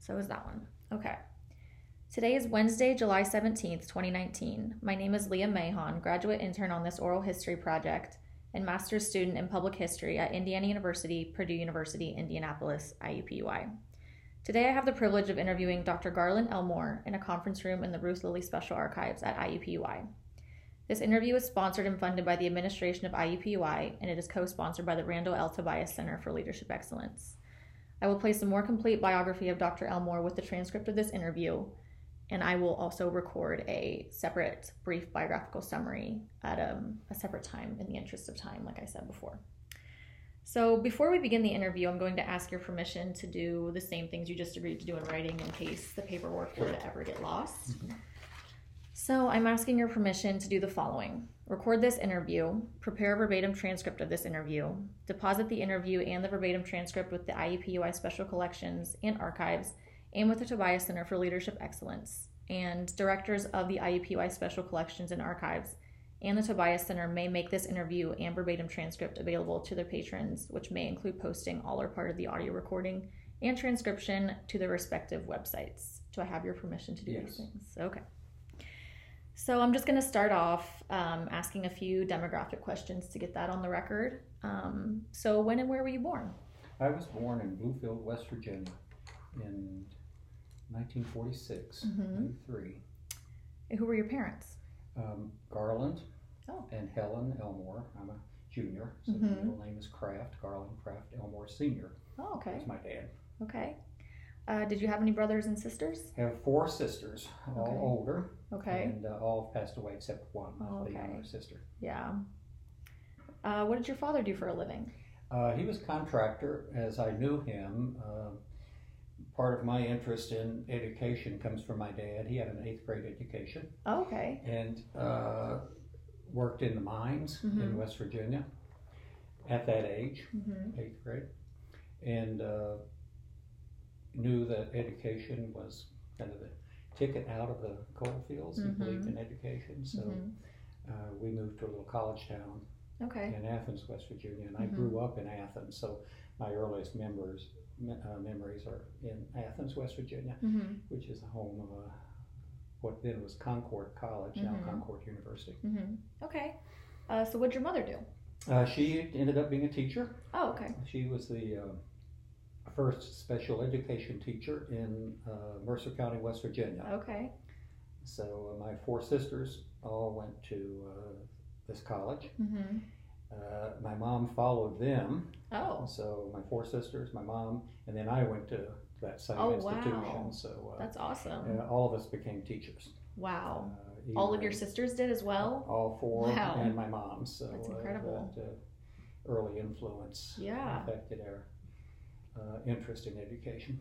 So is that one. Okay. Today is Wednesday, July 17th, 2019. My name is Leah Mahon, graduate intern on this oral history project and master's student in public history at Indiana University, Purdue University, Indianapolis, IUPUI. Today I have the privilege of interviewing Dr. Garland Elmore in a conference room in the Ruth Lilly Special Archives at IUPUI. This interview is sponsored and funded by the administration of IUPUI, and it is co-sponsored by the Randall L. Tobias Center for Leadership Excellence. I will place a more complete biography of Dr. Elmore with the transcript of this interview, and I will also record a separate brief biographical summary at a separate time in the interest of time, like I said before. So before we begin the interview, I'm going to ask your permission to do the same things you just agreed to do in writing in case the paperwork were to ever get lost. So I'm asking your permission to do the following. Record this interview, prepare a verbatim transcript of this interview, deposit the interview and the verbatim transcript with the IUPUI Special Collections and Archives, and with the Tobias Center for Leadership Excellence. And directors of the IUPUI Special Collections and Archives and the Tobias Center may make this interview and verbatim transcript available to their patrons, which may include posting all or part of the audio recording and transcription to their respective websites. Do I have your permission to do these things? Okay. So I'm just going to start off asking a few demographic questions to get that on the record. So when and where were you born? I was born in Bluefield, West Virginia in 1946, 93. And who were your parents? Garland and Helen Elmore. I'm a junior, so the middle name is Kraft, Garland Kraft Elmore Sr. Oh, okay. That's my dad. Okay. Did you have any brothers and sisters? I have 4 sisters, all older. Okay. And all have passed away except one, the Okay. younger sister. Yeah. What did your father do for a living? He was a contractor as I knew him. Part of my interest in education comes from my dad. He had an 8th grade education. Oh, okay. And worked in the mines in West Virginia at that age, 8th grade. And knew that education was kind of the ticket out of the coal fields. He believed in education. So we moved to a little college town in Athens, West Virginia. And I grew up in Athens. So my earliest memories are in Athens, West Virginia, which is the home of what then was Concord College, now Concord University. Okay. So what did your mother do? She ended up being a teacher. Oh, okay. She was the first special education teacher in Mercer County, West Virginia. Okay. So my 4 sisters all went to this college. My mom followed them. Oh. So my 4 sisters, my mom, and then I went to that same institution. Wow. So that's awesome. all of us became teachers. Wow. All of your sisters did as well? All 4, wow. and my mom. So that's incredible. That early influence affected our interest in education.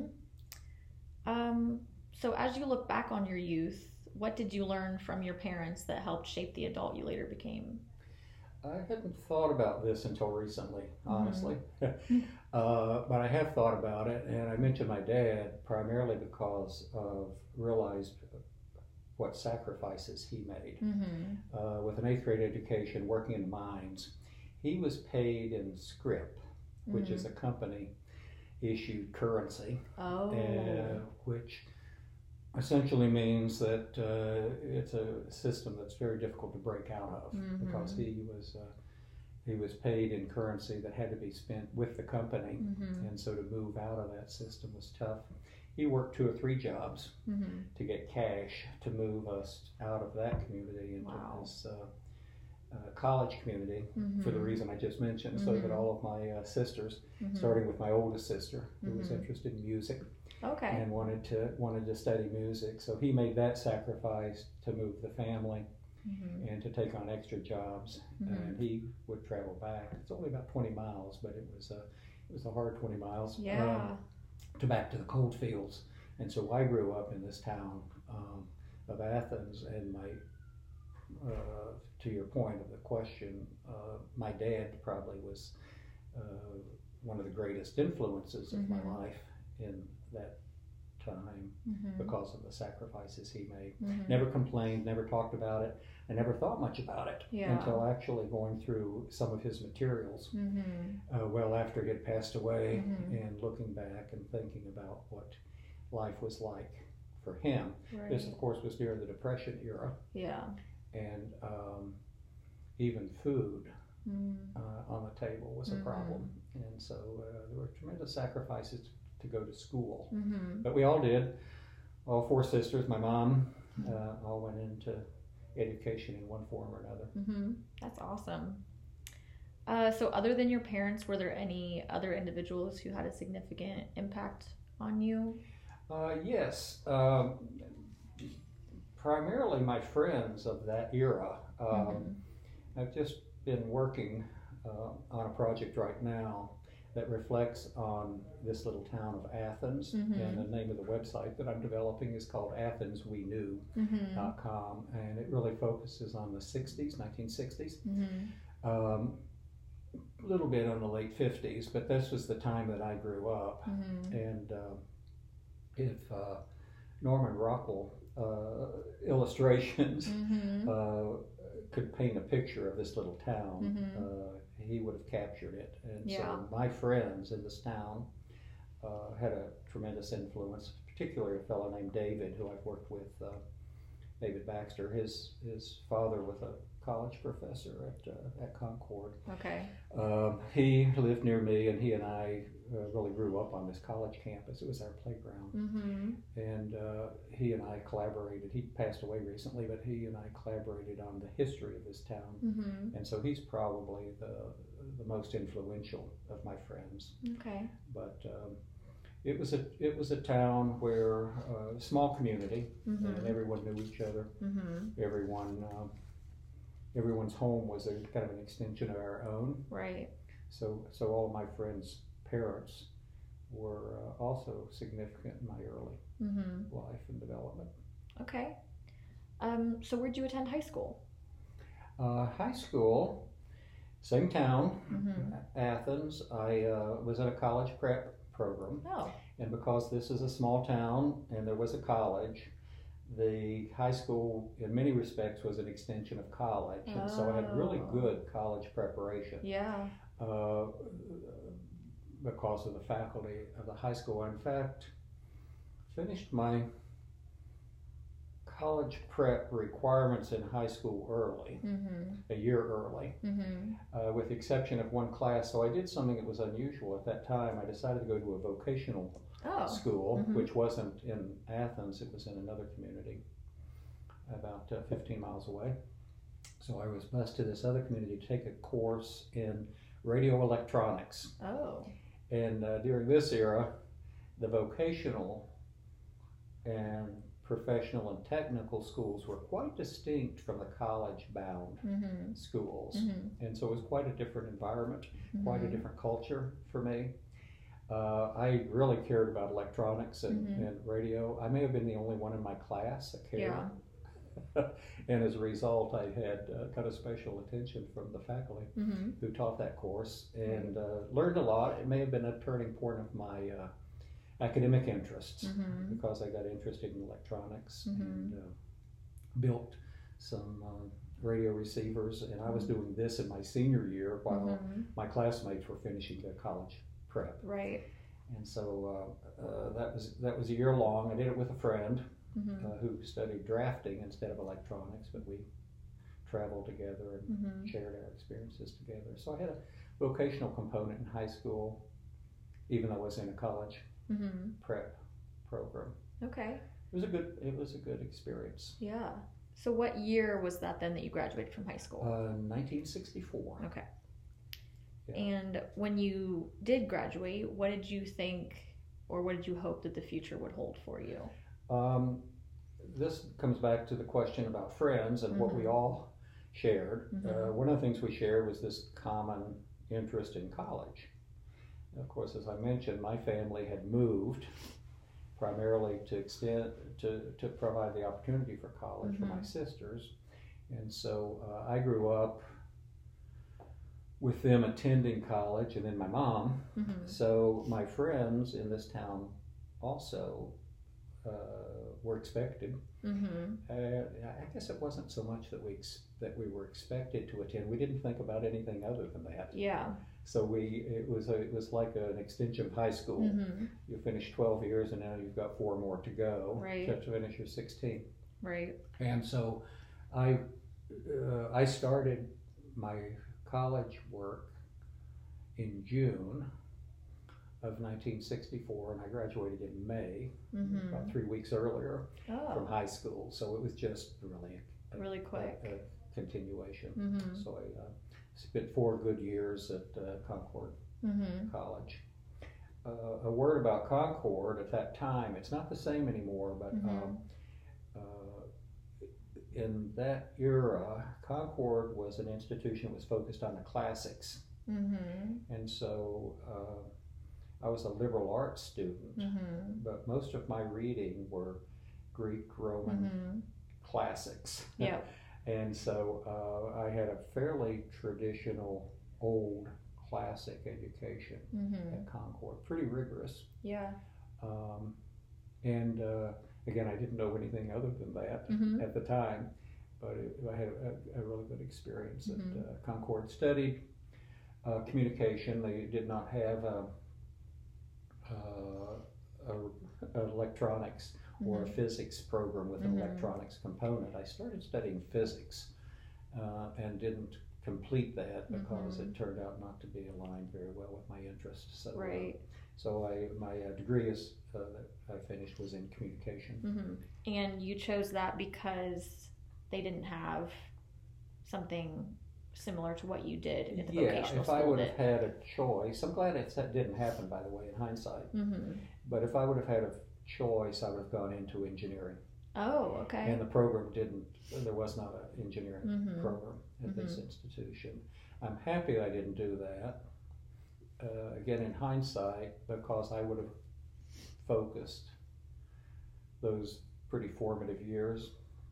So as you look back on your youth, what did you learn from your parents that helped shape the adult you later became? I hadn't thought about this until recently, honestly. But I have thought about it, and I mentioned my dad primarily because of realized what sacrifices he made. With an 8th grade education, working in the mines, he was paid in scrip, which is a company issued currency, which essentially means that it's a system that's very difficult to break out of because he was paid in currency that had to be spent with the company, and so to move out of that system was tough. He worked 2 or 3 jobs to get cash to move us out of that community into this college community for the reason I just mentioned, so that all of my sisters, starting with my oldest sister, who was interested in music and wanted to study music, so he made that sacrifice to move the family and to take on extra jobs, and he would travel back. It's only about 20 miles, but it was a hard 20 miles to back to the coal fields. And so I grew up in this town of Athens, and my to your point of the question, my dad probably was one of the greatest influences of my life in that time because of the sacrifices he made. Never complained, never talked about it. I never thought much about it until actually going through some of his materials well after he had passed away and looking back and thinking about what life was like for him. Right. This, of course, was during the Depression era, Yeah. and even food on the table was a problem. And so there were tremendous sacrifices to go to school. But we all did. All four sisters, my mom, all went into education in one form or another. That's awesome. So other than your parents, were there any other individuals who had a significant impact on you? Yes. Primarily my friends of that era. I've just been working on a project right now that reflects on this little town of Athens, and the name of the website that I'm developing is called AthensWeKnew.com, and it really focuses on the 60s, 1960s, a little bit on the late 50s, but this was the time that I grew up. And if Norman Rockwell illustrations could paint a picture of this little town, he would have captured it. And so my friends in this town had a tremendous influence, particularly a fellow named David, who I've worked with, David Baxter. His father was a college professor at Concord. Okay. He lived near me, and he and I really grew up on this college campus. It was our playground. And he and I collaborated. He passed away recently, but he and I collaborated on the history of this town. And so he's probably the most influential of my friends. Okay. But it was a town where a small community, and everyone knew each other. Everyone's home was a kind of an extension of our own. Right. So all of my friends' parents were also significant in my early life and development. Okay. So where'd you attend high school? High school, same town, Athens. I was in a college prep program. Oh. And because this is a small town and there was a college, the high school, in many respects, was an extension of college, and so I had really good college preparation. Yeah. Because of the faculty of the high school. In fact, finished my college prep requirements in high school early, a year early, with the exception of one class. So I did something that was unusual at that time. I decided to go to a vocational school, which wasn't in Athens, it was in another community about 15 miles away. So I was bused to this other community to take a course in radio electronics. Oh. And during this era, the vocational and professional and technical schools were quite distinct from the college-bound schools. And so it was quite a different environment, quite a different culture for me. I really cared about electronics and radio. I may have been the only one in my class that cared. And as a result, I had kind of special attention from the faculty who taught that course, and learned a lot. It may have been a turning point of my academic interests, because I got interested in electronics and built some radio receivers. And I was doing this in my senior year while my classmates were finishing their college prep. Right. And so that was a year long. I did it with a friend who studied drafting instead of electronics, but we traveled together and shared our experiences together. So I had a vocational component in high school, even though I was in a college prep program. Okay. It was a good experience. Yeah. So what year was that then that you graduated from high school? 1964. Okay. Yeah. And when you did graduate, what did you think, or what did you hope that the future would hold for you? This comes back to the question about friends and what we all shared. One of the things we shared was this common interest in college. And of course, as I mentioned, my family had moved primarily to provide the opportunity for college for my sisters. And so I grew up with them attending college, and then my mom. So my friends in this town also were expected. Mm-hmm. I guess it wasn't so much that we were expected to attend. We didn't think about anything other than that. Yeah. So it was like an extension of high school. Mm-hmm. You finish 12 years, and now you've got 4 more to go. Right. To finish your 16. Right. And so I started my college work in June of 1964, and I graduated in May, Mm-hmm. about 3 weeks earlier from Oh, high school. So it was just really really quick. a continuation. Mm-hmm. So I spent 4 good years at Concord Mm-hmm. College. A word about Concord at that time, it's not the same anymore, but Mm-hmm. In that era, Concord was an institution that was focused on the classics. Mm-hmm. And so I was a liberal arts student, Mm-hmm. but most of my reading were Greek, Roman Mm-hmm. classics. Yep. And so I had a fairly traditional old classic education Mm-hmm. at Concord, pretty rigorous. Yeah. And again, I didn't know anything other than that Mm-hmm. at the time, but I had a really good experience Mhm. at Concord. Studied communication. They did not have electronics or a physics program with an Mhm. electronics component. I started studying physics and didn't complete that because it turned out not to be aligned very well with my interests. So, Right. So my degree that I finished was in communication. Mm-hmm. And you chose that because they didn't have something similar to what you did at the vocational if school. I would have had a choice, I'm glad it didn't happen, by the way, in hindsight. Mm-hmm. But if I would have had a choice, I would have gone into engineering. Oh, okay. And the program there was not an engineering Mm-hmm. program at this institution. I'm happy I didn't do that. Again, in hindsight, because I would have focused those pretty formative years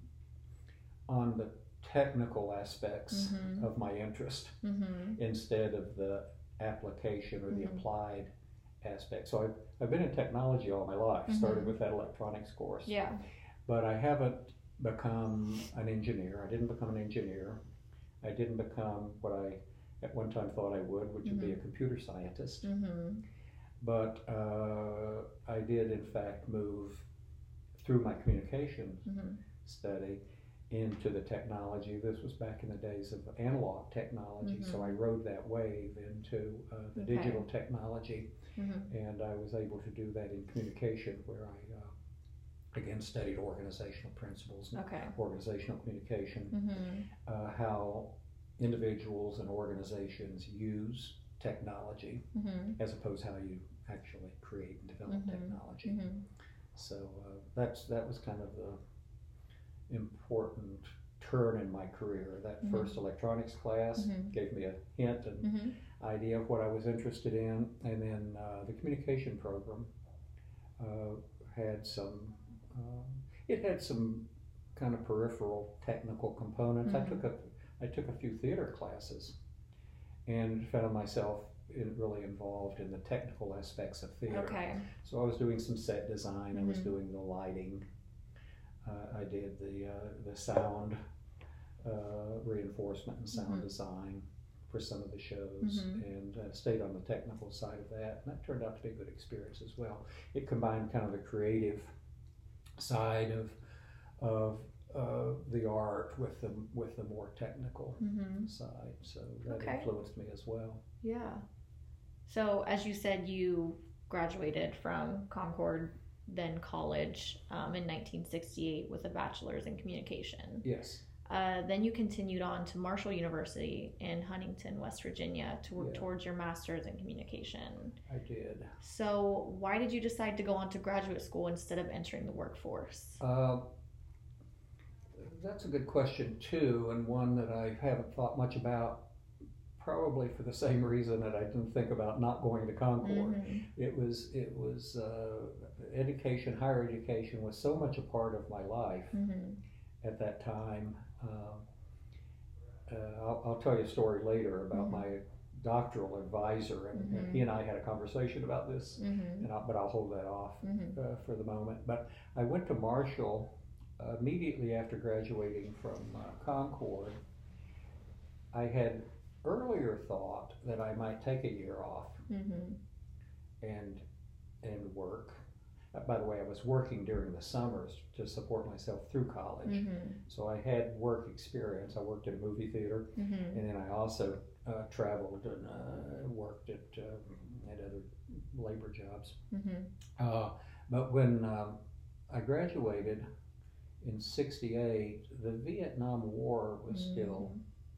on the technical aspects Mm-hmm. of my interest Mm-hmm. instead of the application or the Mhm. applied aspect. So I've been in technology all my life, started with that electronics course. Yeah. But I haven't become an engineer. I didn't become an engineer. I didn't become what I at one time thought I would, which would be a computer scientist. Mm-hmm. But I did, in fact, move through my communication Mm-hmm. study into the technology. This was back in the days of analog technology, so Mhm. I rode that wave into the Okay. digital technology, Mm-hmm. and I was able to do that in communication, where I again studied organizational principles and Okay. organizational communication, Mm-hmm. how individuals and organizations use technology Mm-hmm. as opposed to how you actually create and develop Mhm. technology. Mm-hmm. So that was kind of the important turn in my career. That Mhm. first electronics class Mhm. gave me a hint and Mm-hmm. idea of what I was interested in, and then the communication program had some. It had some kind of peripheral technical components. Mhm. I took a few theater classes, and found myself really involved in the technical aspects of theater. Okay. So I was doing some set design. I was Mhm. doing the lighting. I did the sound reinforcement and sound Mhm. design for some of the shows, Mhm. and stayed on the technical side of that. And that turned out to be a good experience as well. It combined kind of the creative side of the art with the more technical Mm-hmm. side. So that Okay. influenced me as well. Yeah. So, as you said, you graduated from Concord, then college, in 1968 with a bachelor's in communication. Yes. Then you continued on to Marshall University in Huntington, West Virginia, to work Yeah. towards your master's in communication. I did. So, why did you decide to go on to graduate school instead of entering the workforce? That's a good question too, and one that I haven't thought much about. Probably for the same reason that I didn't think about not going to Concord. Mhm. It was education. Higher education was so much a part of my life Mhm. at that time. I'll tell you a story later about Mhm. my doctoral advisor, and he and I had a conversation about this, but I'll hold that off for the moment. But I went to Marshall immediately after graduating from Concord. I had earlier thought that I might take a year off and work. By the way, I was working during the summers to support myself through college, so I had work experience. I worked at a movie theater, and then I also traveled and worked at other labor jobs. But when I graduated in '68, the Vietnam War was still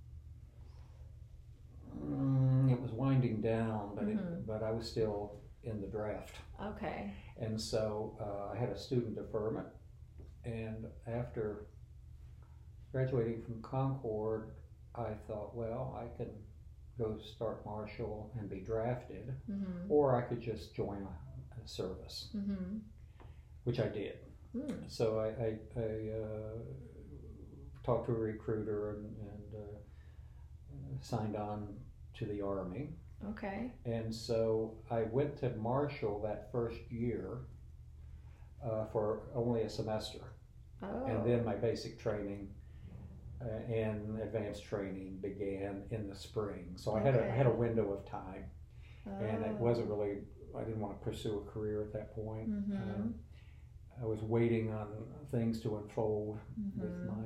it was winding down, but I was still in the draft. Okay. And so I had a student deferment, and after graduating from Concord, I thought, well, I can go start Marshall and be drafted, or I could just join a service, which I did. So I talked to a recruiter and signed on to the Army. Okay. And so I went to Marshall that first year for only a semester. Oh. And then my basic training and advanced training began in the spring. So I had a window of time. And it wasn't really, I didn't want to pursue a career at that point. I was waiting on things to unfold with my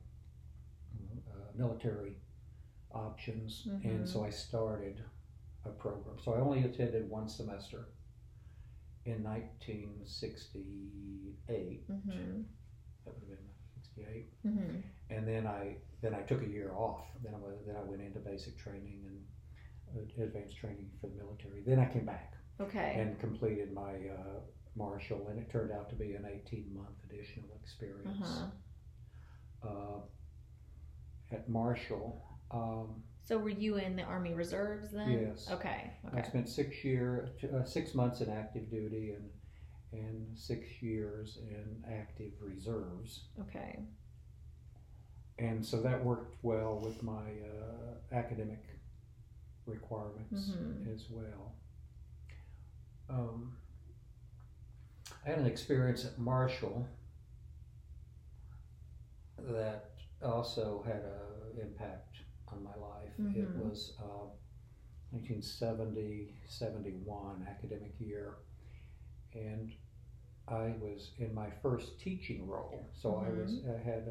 military options. And so I started a program. So I only attended one semester in 1968. That would have been 68. And then I took a year off. Then I went into basic training and advanced training for the military. Then I came back. Okay. And completed my Marshall, and it turned out to be an 18-month additional experience at Marshall. So were you in the Army Reserves then? Yes. Okay. I spent 6 months in active duty and 6 years in active reserves. Okay. And so that worked well with my academic requirements as well. I had an experience at Marshall that also had an impact on my life. It was 1970-71 academic year, and I was in my first teaching role. So I had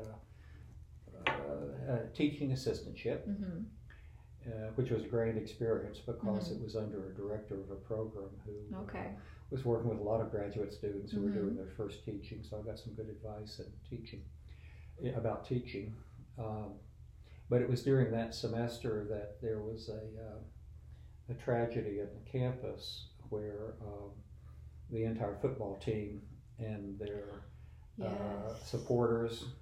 a teaching assistantship, which was a great experience because it was under a director of a program who was working with a lot of graduate students who were doing their first teaching. So I got some good advice about teaching. But it was during that semester that there was a tragedy at the campus where the entire football team and their supporters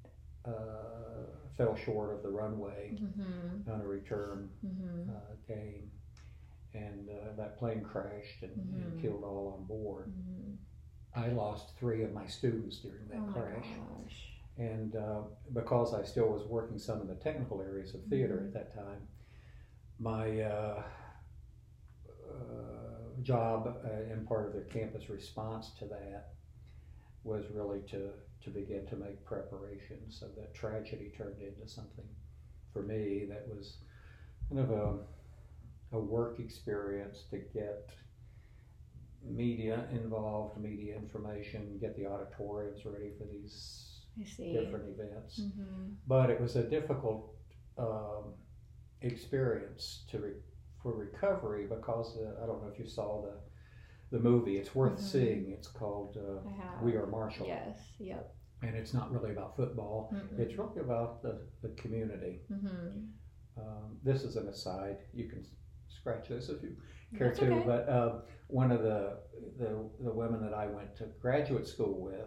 fell short of the runway on a return game, and that plane crashed and killed all on board. I lost 3 of my students during that crash. Gosh. And because I still was working some of the technical areas of theater at that time, my job and part of their campus response to that was really to begin to make preparations. So that tragedy turned into something for me that was kind of a work experience to get media involved, media information, get the auditoriums ready for these different events. But it was a difficult experience for recovery because I don't know if you saw the movie. It's worth seeing. It's called We Are Marshall. Yes. Yep. And it's not really about football. It's really about the community. This is an aside. You can scratch this if you care to. Okay. But one of the women that I went to graduate school with,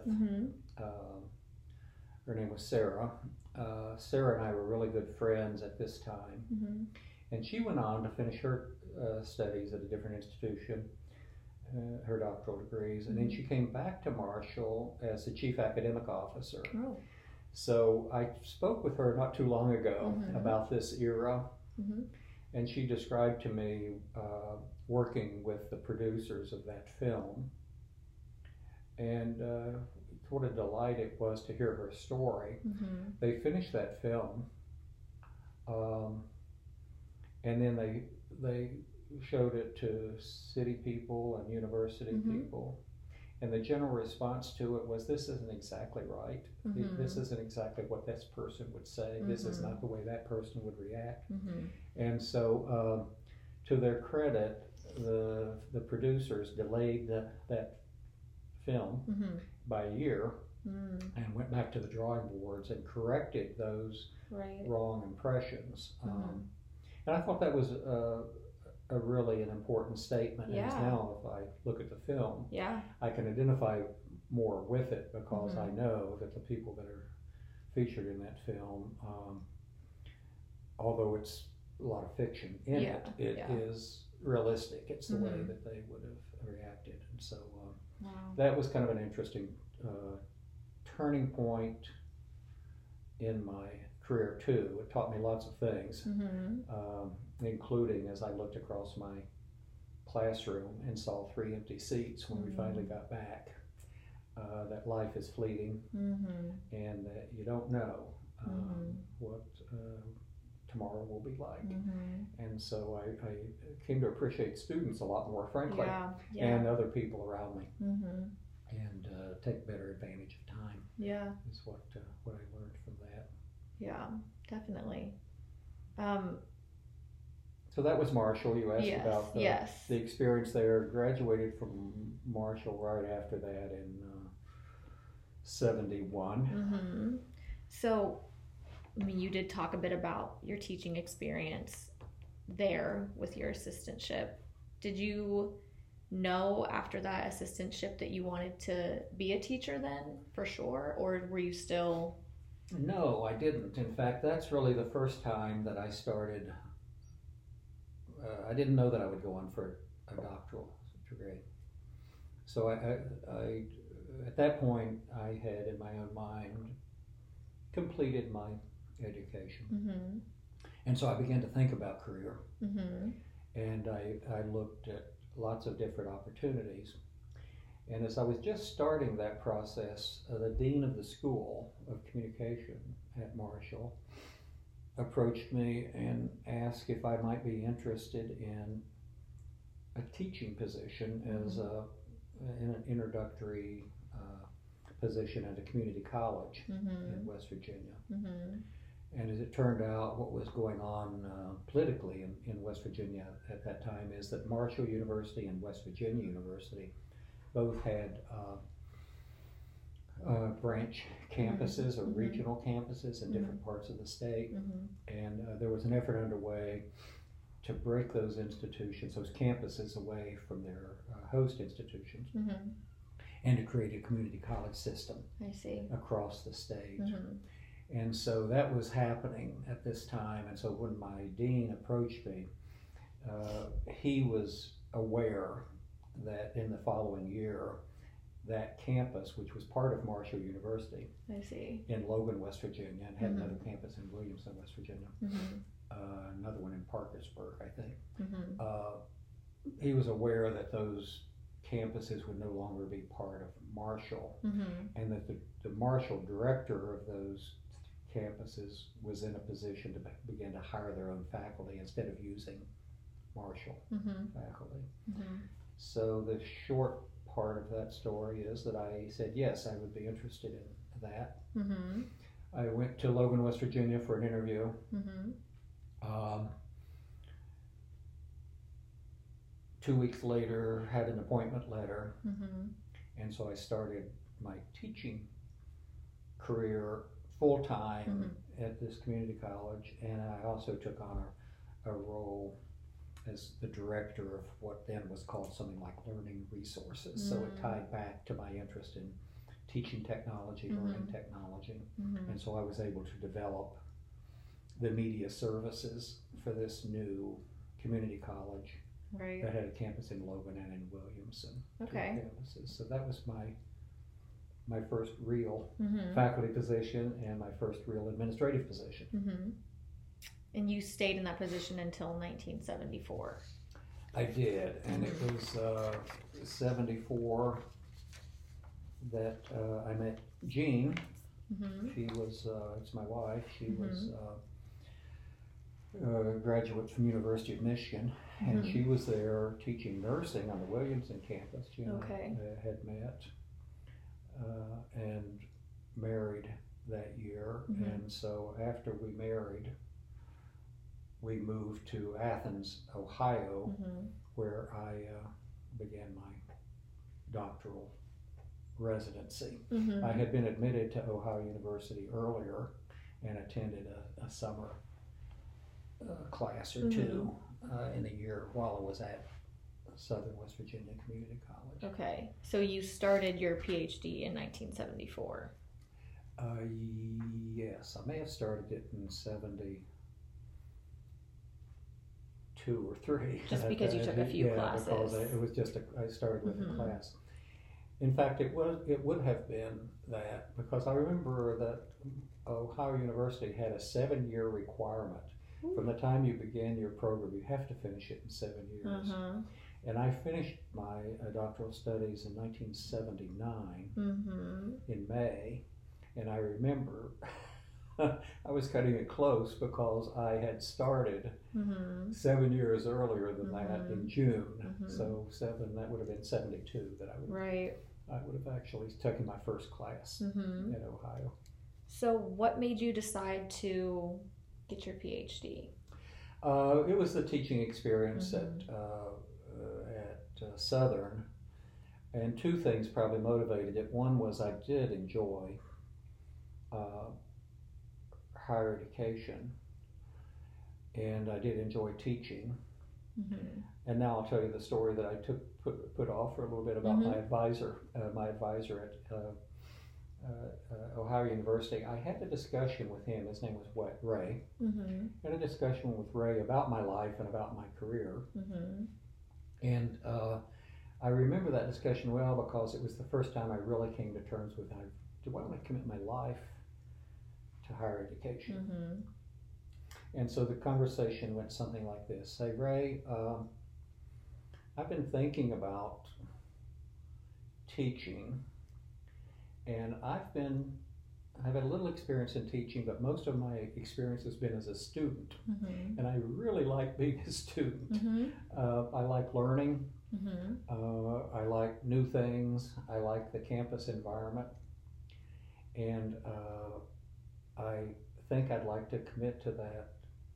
her name was Sarah. Sarah and I were really good friends at this time. And she went on to finish her studies at a different institution, her doctoral degrees. And then she came back to Marshall as the chief academic officer. Oh. So I spoke with her not too long ago about this era. And she described to me working with the producers of that film, and what a delight it was to hear her story. Mm-hmm. They finished that film, and then they showed it to city people and university Mm-hmm. people, and the general response to it was, "This isn't exactly right. Mm-hmm. This isn't exactly what this person would say. This is not the way that person would react." Mm-hmm. And so, to their credit, the producers delayed that film Mm-hmm. by a year Mm. and went back to the drawing boards and corrected those Right. wrong impressions. Mm-hmm. And I thought that was a really an important statement. Yeah. And now, if I look at the film, Yeah. I can identify more with it because Mhm. I know that the people that are featured in that film, although it's a lot of fiction in Yeah, it yeah. is realistic. It's the way Mhm. that they would have reacted. And so Wow. that was kind of an interesting turning point in my career too. It taught me lots of things, Mm-hmm. including as I looked across my classroom and saw 3 empty seats when we finally got back, that life is fleeting Mm-hmm. and that you don't know Mhm. what tomorrow will be like. Mm-hmm. And so I came to appreciate students a lot more, frankly, Yeah. Yeah. and other people around me, Mm-hmm. and take better advantage of time Yeah. is what I learned from that. Yeah. Definitely. So that was Marshall. You asked Yes. about Yes. the experience there. Graduated from Marshall right after that in 71. Mm-hmm. So, I mean, you did talk a bit about your teaching experience there with your assistantship. Did you know after that assistantship that you wanted to be a teacher then, for sure? Or were you still... No, I didn't. In fact, that's really the first time that I started. I didn't know that I would go on for a doctoral degree. So I at that point, I had in my own mind completed my education. Mm-hmm. And so I began to think about career. Mm-hmm. And I looked at lots of different opportunities. And as I was just starting that process, the dean of the School of Communication at Marshall approached me and asked if I might be interested in a teaching position as in an introductory position at a community college in West Virginia. Mm-hmm. And as it turned out, what was going on politically in West Virginia at that time is that Marshall University and West Virginia University both had branch campuses or regional campuses in different parts of the state. And there was an effort underway to break those institutions, those campuses, away from their host institutions and to create a community college system I see. across the state. And so that was happening at this time. And so when my dean approached me, he was aware that in the following year, that campus, which was part of Marshall University I see. in Logan, West Virginia, and had another campus in Williamson, West Virginia, another one in Parkersburg, I think. He was aware that those campuses would no longer be part of Marshall, and that the Marshall director of those campuses was in a position to begin to hire their own faculty instead of using Marshall faculty. So the short part of that story is that I said yes, I would be interested in that. I went to Logan, West Virginia for an interview. 2 weeks later, had an appointment letter, and so I started my teaching career full-time at this community college, and I also took on a role as the director of what then was called something like learning resources. So it tied back to my interest in teaching technology, learning technology, and so I was able to develop the media services for this new community college that had a campus in Logan and in Williamson. Okay. Two campuses. So that was my first real faculty position and my first real administrative position. And you stayed in that position until 1974. I did, and it was 74 that I met Jean. She was, it's my wife, she was a graduate from University of Michigan, and she was there teaching nursing on the Williamson campus. Jean had met and married that year, and so after we married, we moved to Athens, Ohio, where I began my doctoral residency. I had been admitted to Ohio University earlier and attended a summer class or two in the year while I was at Southern West Virginia Community College. Okay, so you started your PhD in 1974. Yes, I may have started it in 72 or 3. Just because you took a few classes. Because it was just I started with a class. In fact, it would have been that, because I remember that Ohio University had a 7-year requirement. From the time you began your program, you have to finish it in 7 years. And I finished my doctoral studies in 1979 in May. And I remember I was cutting it close because I had started 7 years earlier than that in June. So that would have been 72 that I would have actually taken my first class at Ohio. So what made you decide to get your PhD? It was the teaching experience at Southern, and 2 things probably motivated it. One was I did enjoy higher education, and I did enjoy teaching. And now I'll tell you the story that I put off for a little bit about my advisor at Ohio University. I had a discussion with him. His name was Ray. Had a discussion with Ray about my life and about my career. And I remember that discussion well because it was the first time I really came to terms with, do I want to commit my life to higher education? And so the conversation went something like this. Say, Ray, I've been thinking about teaching, and I've had a little experience in teaching, but most of my experience has been as a student. And I really like being a student. I like learning. I like new things. I like the campus environment. And I think I'd like to commit to that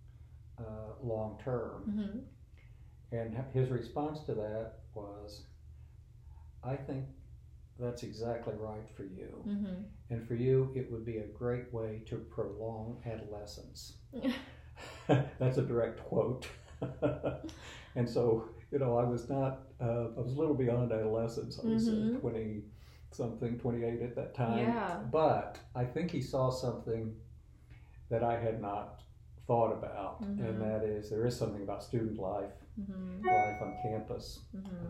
long term. And his response to that was, I think that's exactly right for you. And for you, it would be a great way to prolong adolescence. That's a direct quote. And so, I was not, I was a little beyond adolescence. I was 20-something, 28 at that time. But I think he saw something that I had not thought about, and that is, there is something about student life, life on campus,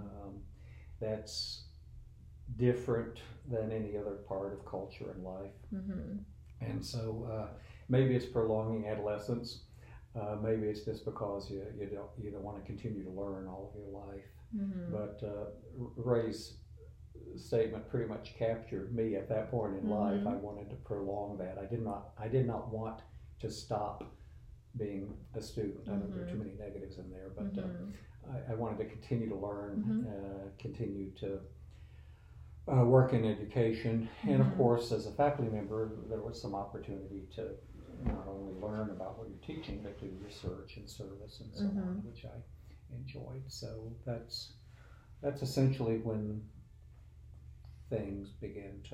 that's different than any other part of culture and life. And so maybe it's prolonging adolescence, maybe it's just because you don't want to continue to learn all of your life. But Ray's statement pretty much captured me at that point in life. I wanted to prolong that. I did not want to stop being a student. I know there are too many negatives in there, but I wanted to continue to learn, continue to work in education, and of course, as a faculty member, there was some opportunity to not only learn about what you're teaching, but do research and service and so on, which I enjoyed. So that's essentially when things began to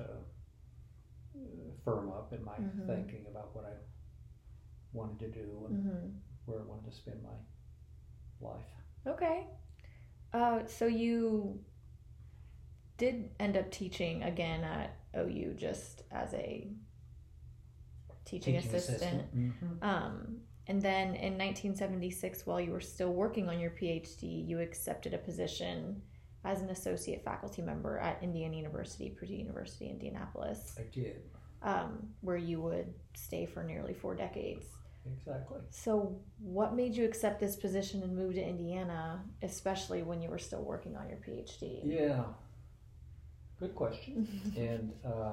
firm up in my thinking about what I wanted to do and where I wanted to spend my life. Okay. So you did end up teaching again at OU just as a teaching assistant. And then in 1976, while you were still working on your PhD, you accepted a position as an associate faculty member at Indiana University, Purdue University, Indianapolis. I did. Where you would stay for nearly 4 decades. exactly. So, what made you accept this position and move to Indiana, especially when you were still working on your PhD? Yeah, good question. And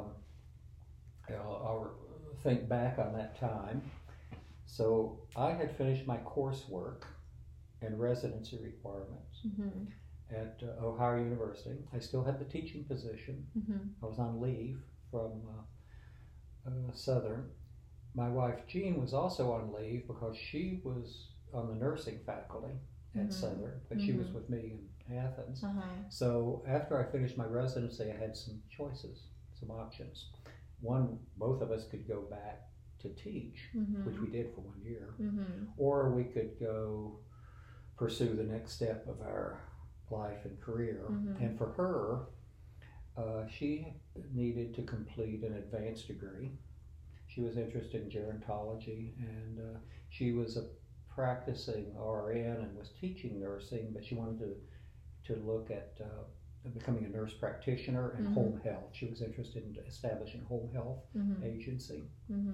I'll think back on that time. So I had finished my coursework and residency requirements Mm-hmm. at Ohio University. I still had the teaching position. Mm-hmm. I was on leave from Southern. My wife Jean was also on leave because she was on the nursing faculty at Southern, but she was with me in Athens. So after I finished my residency, I had some choices, some options. One, both of us could go back to teach, which we did for 1 year, or we could go pursue the next step of our life and career. And for her, she needed to complete an advanced degree. She was interested in gerontology, and she was a practicing RN and was teaching nursing, but she wanted to look at becoming a nurse practitioner and home health. She was interested in establishing a home health agency.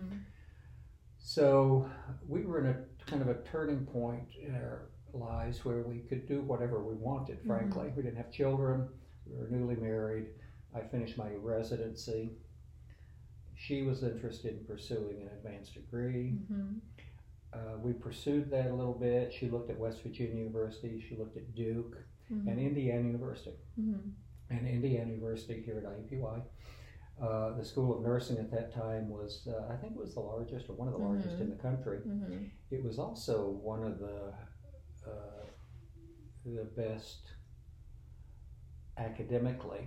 So we were in a kind of a turning point in our lives where we could do whatever we wanted, frankly. We didn't have children. We were newly married. I finished my residency. She was interested in pursuing an advanced degree. We pursued that a little bit. She looked at West Virginia University. She looked at Duke and Indiana University. And Indiana University here at IUPUI. The School of Nursing at that time was, I think it was the largest or one of the largest in the country. It was also one of the best academically.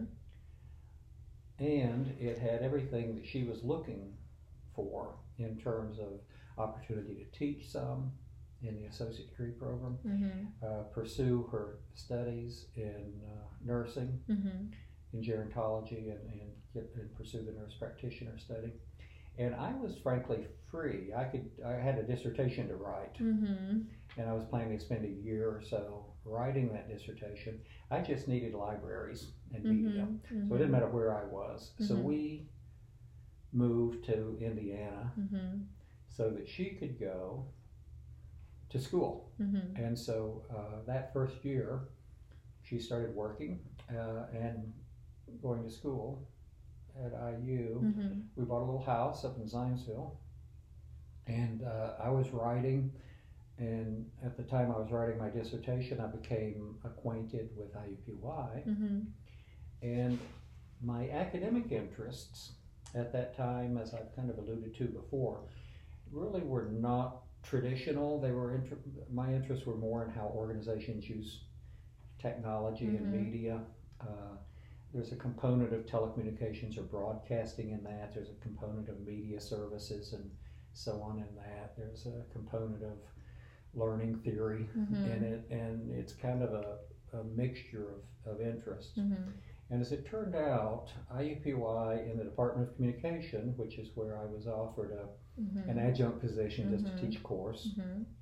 And it had everything that she was looking for in terms of opportunity to teach some in the associate degree program, pursue her studies in nursing, in gerontology, and pursue the nurse practitioner study. And I was frankly free. I had a dissertation to write, and I was planning to spend a year or so writing that dissertation. I just needed libraries and media, so it didn't matter where I was. So we moved to Indiana so that she could go to school. And so that first year, she started working and going to school at IU. We bought a little house up in Zionsville, and I was writing, and at the time I was writing my dissertation, I became acquainted with IUPUI, and my academic interests at that time, as I've kind of alluded to before, really were not traditional. They were my interests were more in how organizations use technology and media. There's a component of telecommunications or broadcasting in that. There's a component of media services and so on in that. There's a component of learning theory in it, and it's kind of a mixture of interests. And as it turned out, IUPUI in the Department of Communication, which is where I was offered an adjunct position just to teach a course,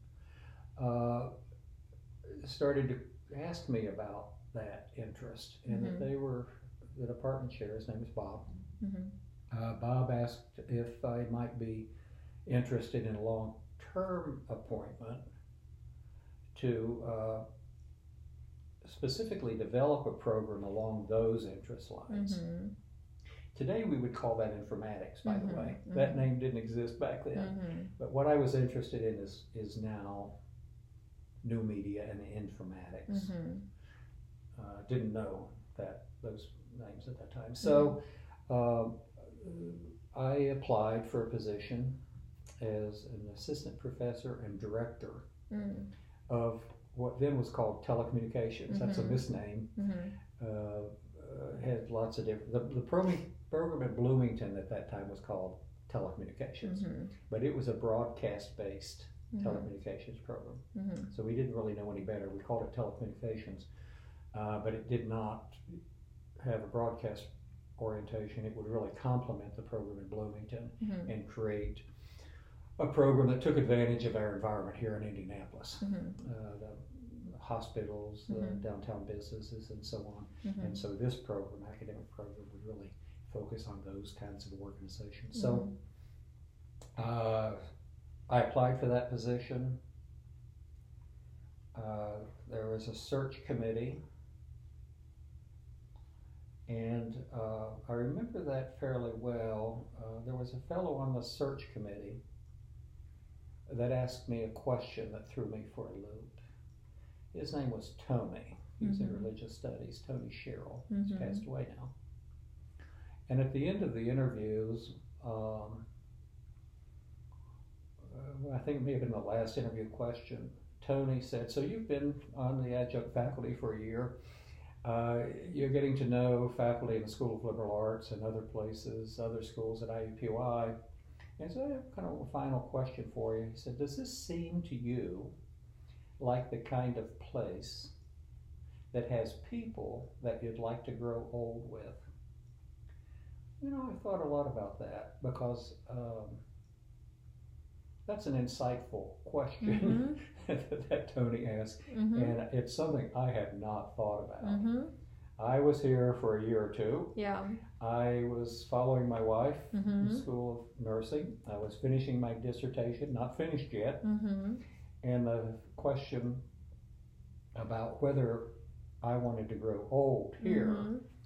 started to ask me about that interest, and that they were the department chair. His name is Bob. Bob asked if I might be interested in a long-term appointment to specifically develop a program along those interest lines. Today we would call that informatics, by the way. That name didn't exist back then. But what I was interested in is now new media and informatics. Didn't know those names at that time. So I applied for a position as an assistant professor and director of what then was called telecommunications. That's a misname. Had lots of different. The program at Bloomington at that time was called telecommunications, but it was a broadcast-based telecommunications program. So we didn't really know any better. We called it telecommunications, but it did not have a broadcast orientation. It would really complement the program in Bloomington and create a program that took advantage of our environment here in Indianapolis, the hospitals, the downtown businesses, and so on. And so this program, academic program, would really focus on those kinds of organizations. So I applied for that position. There was a search committee, and I remember that fairly well. There was a fellow on the search committee that asked me a question that threw me for a loop. His name was Tony. He was in religious studies, Tony Sherrill. He's passed away now. And at the end of the interviews, I think it may have been the last interview question, Tony said, so you've been on the adjunct faculty for a year. You're getting to know faculty in the School of Liberal Arts and other places, other schools at IUPUI. And so I have kind of a final question for you. He said, does this seem to you like the kind of place that has people that you'd like to grow old with? You know, I thought a lot about that because that's an insightful question that Tony asked, and it's something I had not thought about. I was here for a year or two. Yeah. I was following my wife in the School of Nursing. I was finishing my dissertation, not finished yet, and the question about whether I wanted to grow old here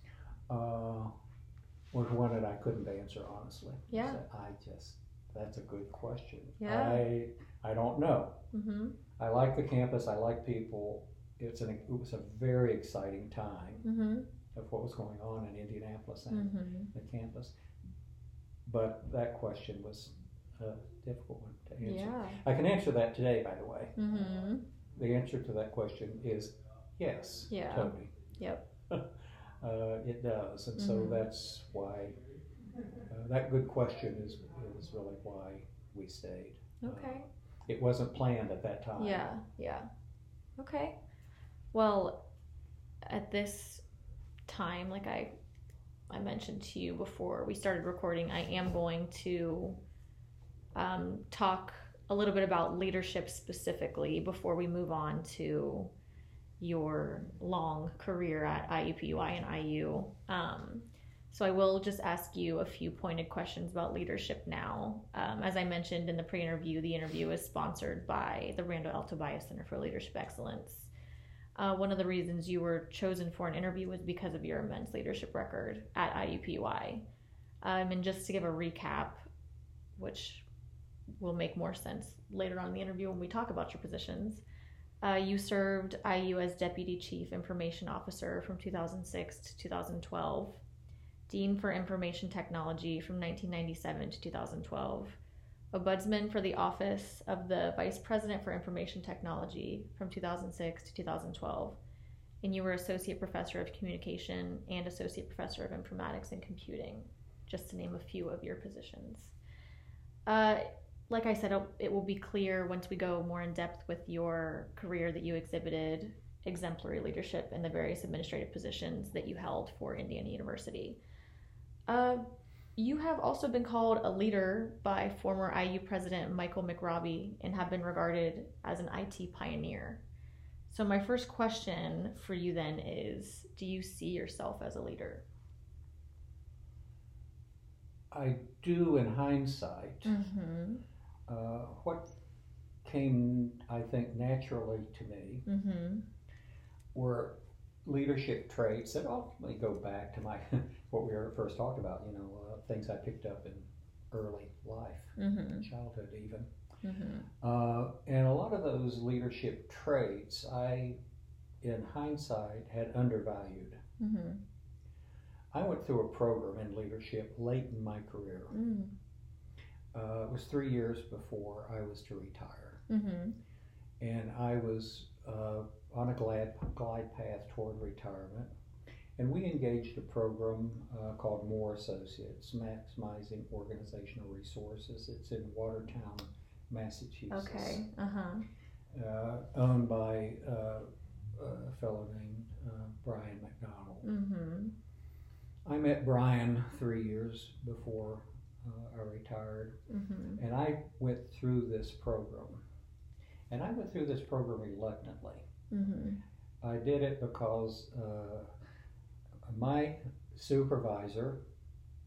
was one that I couldn't answer honestly. Yeah. So that's a good question. Yeah. I don't know. I like the campus. I like people. It was a very exciting time of what was going on in Indianapolis and the campus. But that question was a difficult one to answer. Yeah. I can answer that today, by the way. The answer to that question is yes, Tony. Yep. It does, and so that's why that good question is really why we stayed. Okay. It wasn't planned at that time. Yeah. Okay. Well, at this time, like I mentioned to you before we started recording, I am going to talk a little bit about leadership specifically before we move on to your long career at IUPUI and IU. So I will just ask you a few pointed questions about leadership now. As I mentioned in the pre-interview, the interview is sponsored by the Randall L. Tobias Center for Leadership Excellence. One of the reasons you were chosen for an interview was because of your immense leadership record at IUPUI. And just to give a recap, which will make more sense later on in the interview when we talk about your positions, you served IU as Deputy Chief Information Officer from 2006 to 2012, Dean for Information Technology from 1997 to 2012, Ombudsman for the Office of the Vice President for Information Technology from 2006 to 2012, and you were Associate Professor of Communication and Associate Professor of Informatics and Computing, just to name a few of your positions. Like I said, it will be clear once we go more in depth with your career that you exhibited exemplary leadership in the various administrative positions that you held for Indiana University. You have also been called a leader by former IU President Michael McRobbie and have been regarded as an IT pioneer. So my first question for you then is, do you see yourself as a leader? I do in hindsight. What came, I think, naturally to me were leadership traits that ultimately go back to what we first talked about, things I picked up in early life, childhood even. And a lot of those leadership traits I, in hindsight, had undervalued. I went through a program in leadership late in my career. It was 3 years before I was to retire. And I was on a glide path toward retirement. And we engaged a program called Moore Associates, Maximizing Organizational Resources. It's in Watertown, Massachusetts. Okay. Owned by a fellow named Brian McDonald. I met Brian 3 years before I retired, and I went through this program. And I went through this program reluctantly. I did it because my supervisor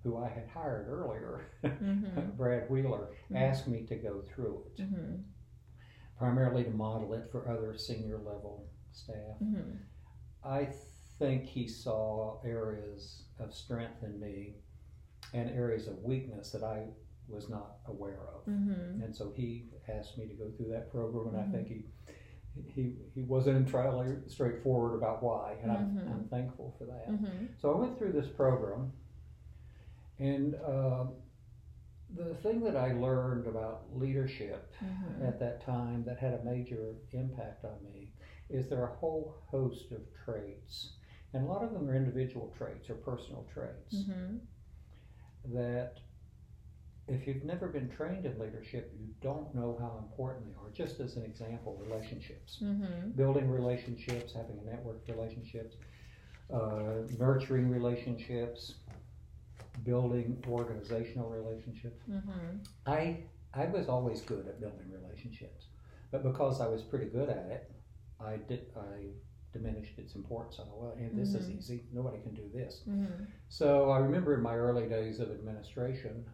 who I had hired earlier, Mm-hmm. Brad Wheeler, Mm-hmm. asked me to go through it, Mm-hmm. primarily to model it for other senior level staff. Mm-hmm. I think he saw areas of strength in me and areas of weakness that I was not aware of. Mm-hmm. And so he asked me to go through that program, and I Mhm. think he wasn't entirely straightforward about why, and Mhm. I'm thankful for that. Mm-hmm. So I went through this program, and the thing that I learned about leadership Mm-hmm. at that time that had a major impact on me is there are a whole host of traits, and a lot of them are individual traits or personal traits Mm-hmm. that if you've never been trained in leadership, you don't know how important they are. Just as an example, relationships. Mm-hmm. Building relationships, having a network of relationships, nurturing relationships, building organizational relationships. Mm-hmm. I was always good at building relationships, but because I was pretty good at it, I diminished its importance. I thought, well, and this is easy. Nobody can do this. Mm-hmm. So I remember in my early days of administration,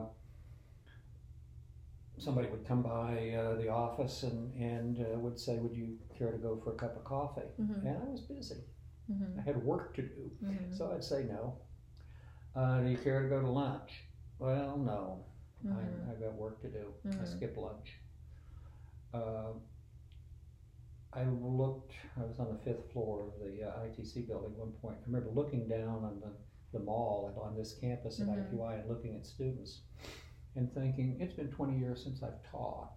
somebody would come by the office and would say, "Would you care to go for a cup of coffee?" Mm-hmm. And I was busy. Mm-hmm. I had work to do. Mm-hmm. So I'd say no. Do you care to go to lunch? Well, no. Mm-hmm. I've got work to do. Mm-hmm. I skip lunch. I was on the 5th floor of the ITC building at one point. I remember looking down on the mall on this campus at IQI and looking at students and thinking, it's been 20 years since I've taught.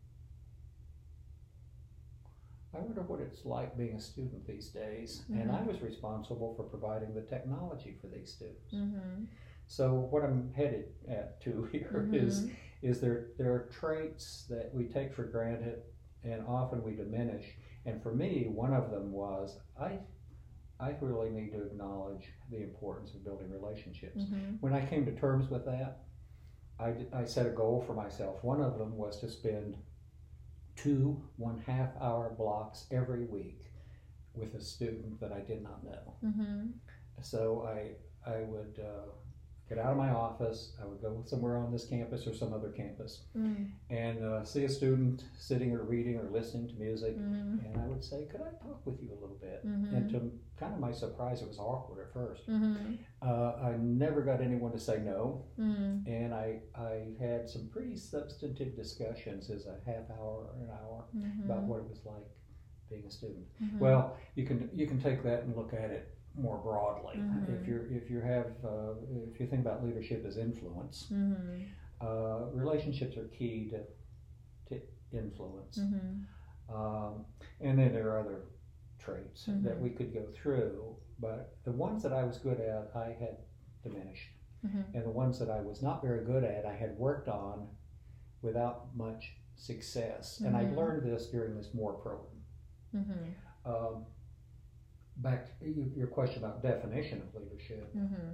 I wonder what it's like being a student these days. And I was responsible for providing the technology for these students. Mm-hmm. So what I'm headed to here is there are traits that we take for granted and often we diminish. And for me, one of them was I really need to acknowledge the importance of building relationships. Mm-hmm. When I came to terms with that, I set a goal for myself. One of them was to spend 2 1/2-hour blocks every week with a student that I did not know. Mm-hmm. So I would get out of my office, I would go somewhere on this campus or some other campus and see a student sitting or reading or listening to music, and I would say, could I talk with you a little bit? And to kind of my surprise, it was awkward at first. I never got anyone to say no, and I had some pretty substantive discussions as a half-hour or an hour about what it was like being a student. Well, you can take that and look at it more broadly. If you think about leadership as influence, relationships are key to influence, and then there are other traits that we could go through. But the ones that I was good at, I had diminished, and the ones that I was not very good at, I had worked on without much success. And I learned this during this MORE program. Back to your question about definition of leadership,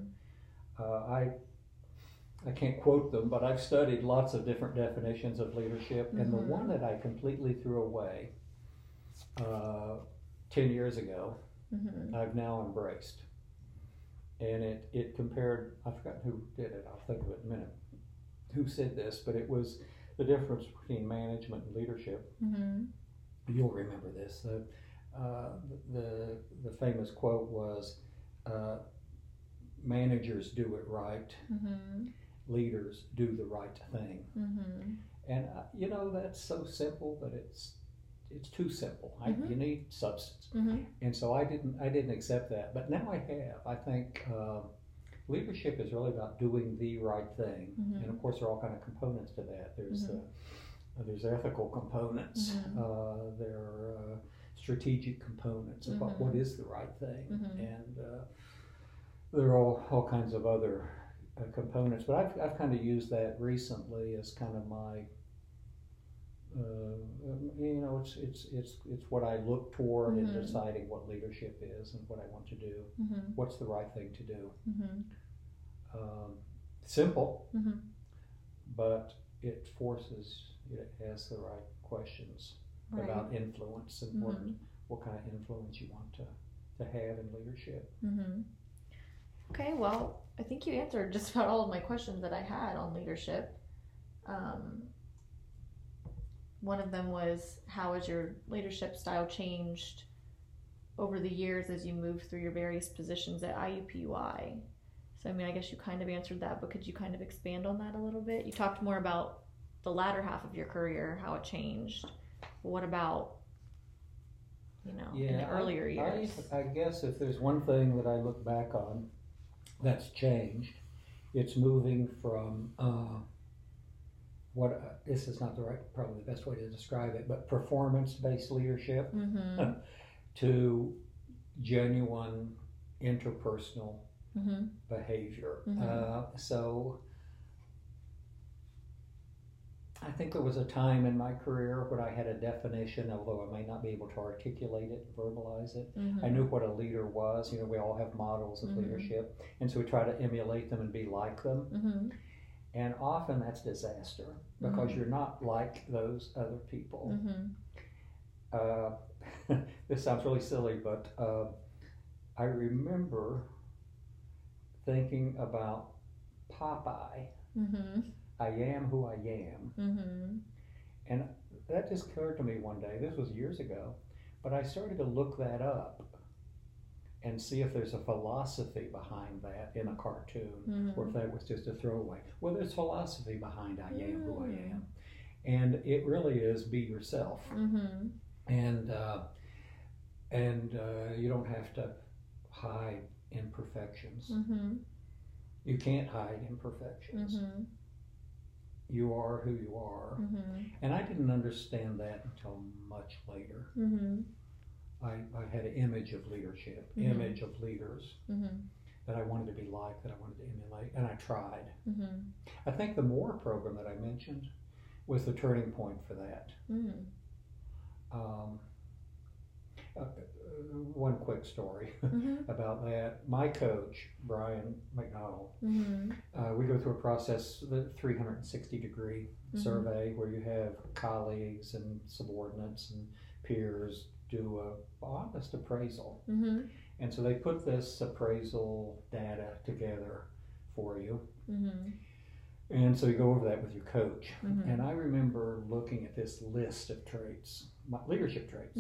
I can't quote them, but I've studied lots of different definitions of leadership, and the one that I completely threw away 10 years ago, I've now embraced. And it compared, I've forgotten who did it, I'll think of it in a minute, who said this, but it was the difference between management and leadership. You'll remember this. The famous quote was, managers do it right, leaders do the right thing. And that's so simple, but it's too simple. You need substance. And so I didn't accept that, but now I have. I think leadership is really about doing the right thing, and of course there are all kind of components to that. There's ethical components. There are strategic components about what is the right thing, and there are all kinds of other components. But I've kind of used that recently as kind of my it's what I look toward in deciding what leadership is and what I want to do. What's the right thing to do? Simple, but it asks the right questions about influence and what kind of influence you want to have in leadership. Okay, well, I think you answered just about all of my questions that I had on leadership. One of them was, how has your leadership style changed over the years as you moved through your various positions at IUPUI? So, I mean, I guess you kind of answered that, but could you kind of expand on that a little bit? You talked more about the latter half of your career, how it changed. What about, in the earlier years? I guess if there's one thing that I look back on that's changed, it's moving from this is not probably the best way to describe it, but performance-based leadership to genuine interpersonal behavior. So I think there was a time in my career when I had a definition, although I may not be able to articulate it, verbalize it. I knew what a leader was. We all have models of leadership, and so we try to emulate them and be like them. And often that's disaster because you're not like those other people. This sounds really silly, but I remember thinking about Popeye. I am who I am. And that just occurred to me one day. This was years ago, but I started to look that up and see if there's a philosophy behind that in a cartoon, or if that was just a throwaway. Well, there's philosophy behind I am who I am. And it really is be yourself. And you don't have to hide imperfections. You can't hide imperfections. You are who you are. And I didn't understand that until much later. I had an image of leadership, image of leaders that I wanted to be like, that I wanted to emulate, and I tried. I think the MORE program that I mentioned was the turning point for that. One quick story about that. My coach, Brian McDonald, we go through a process, the 360-degree survey, where you have colleagues and subordinates and peers do a honest appraisal. And so they put this appraisal data together for you. And so you go over that with your coach. And I remember looking at this list of traits, leadership traits,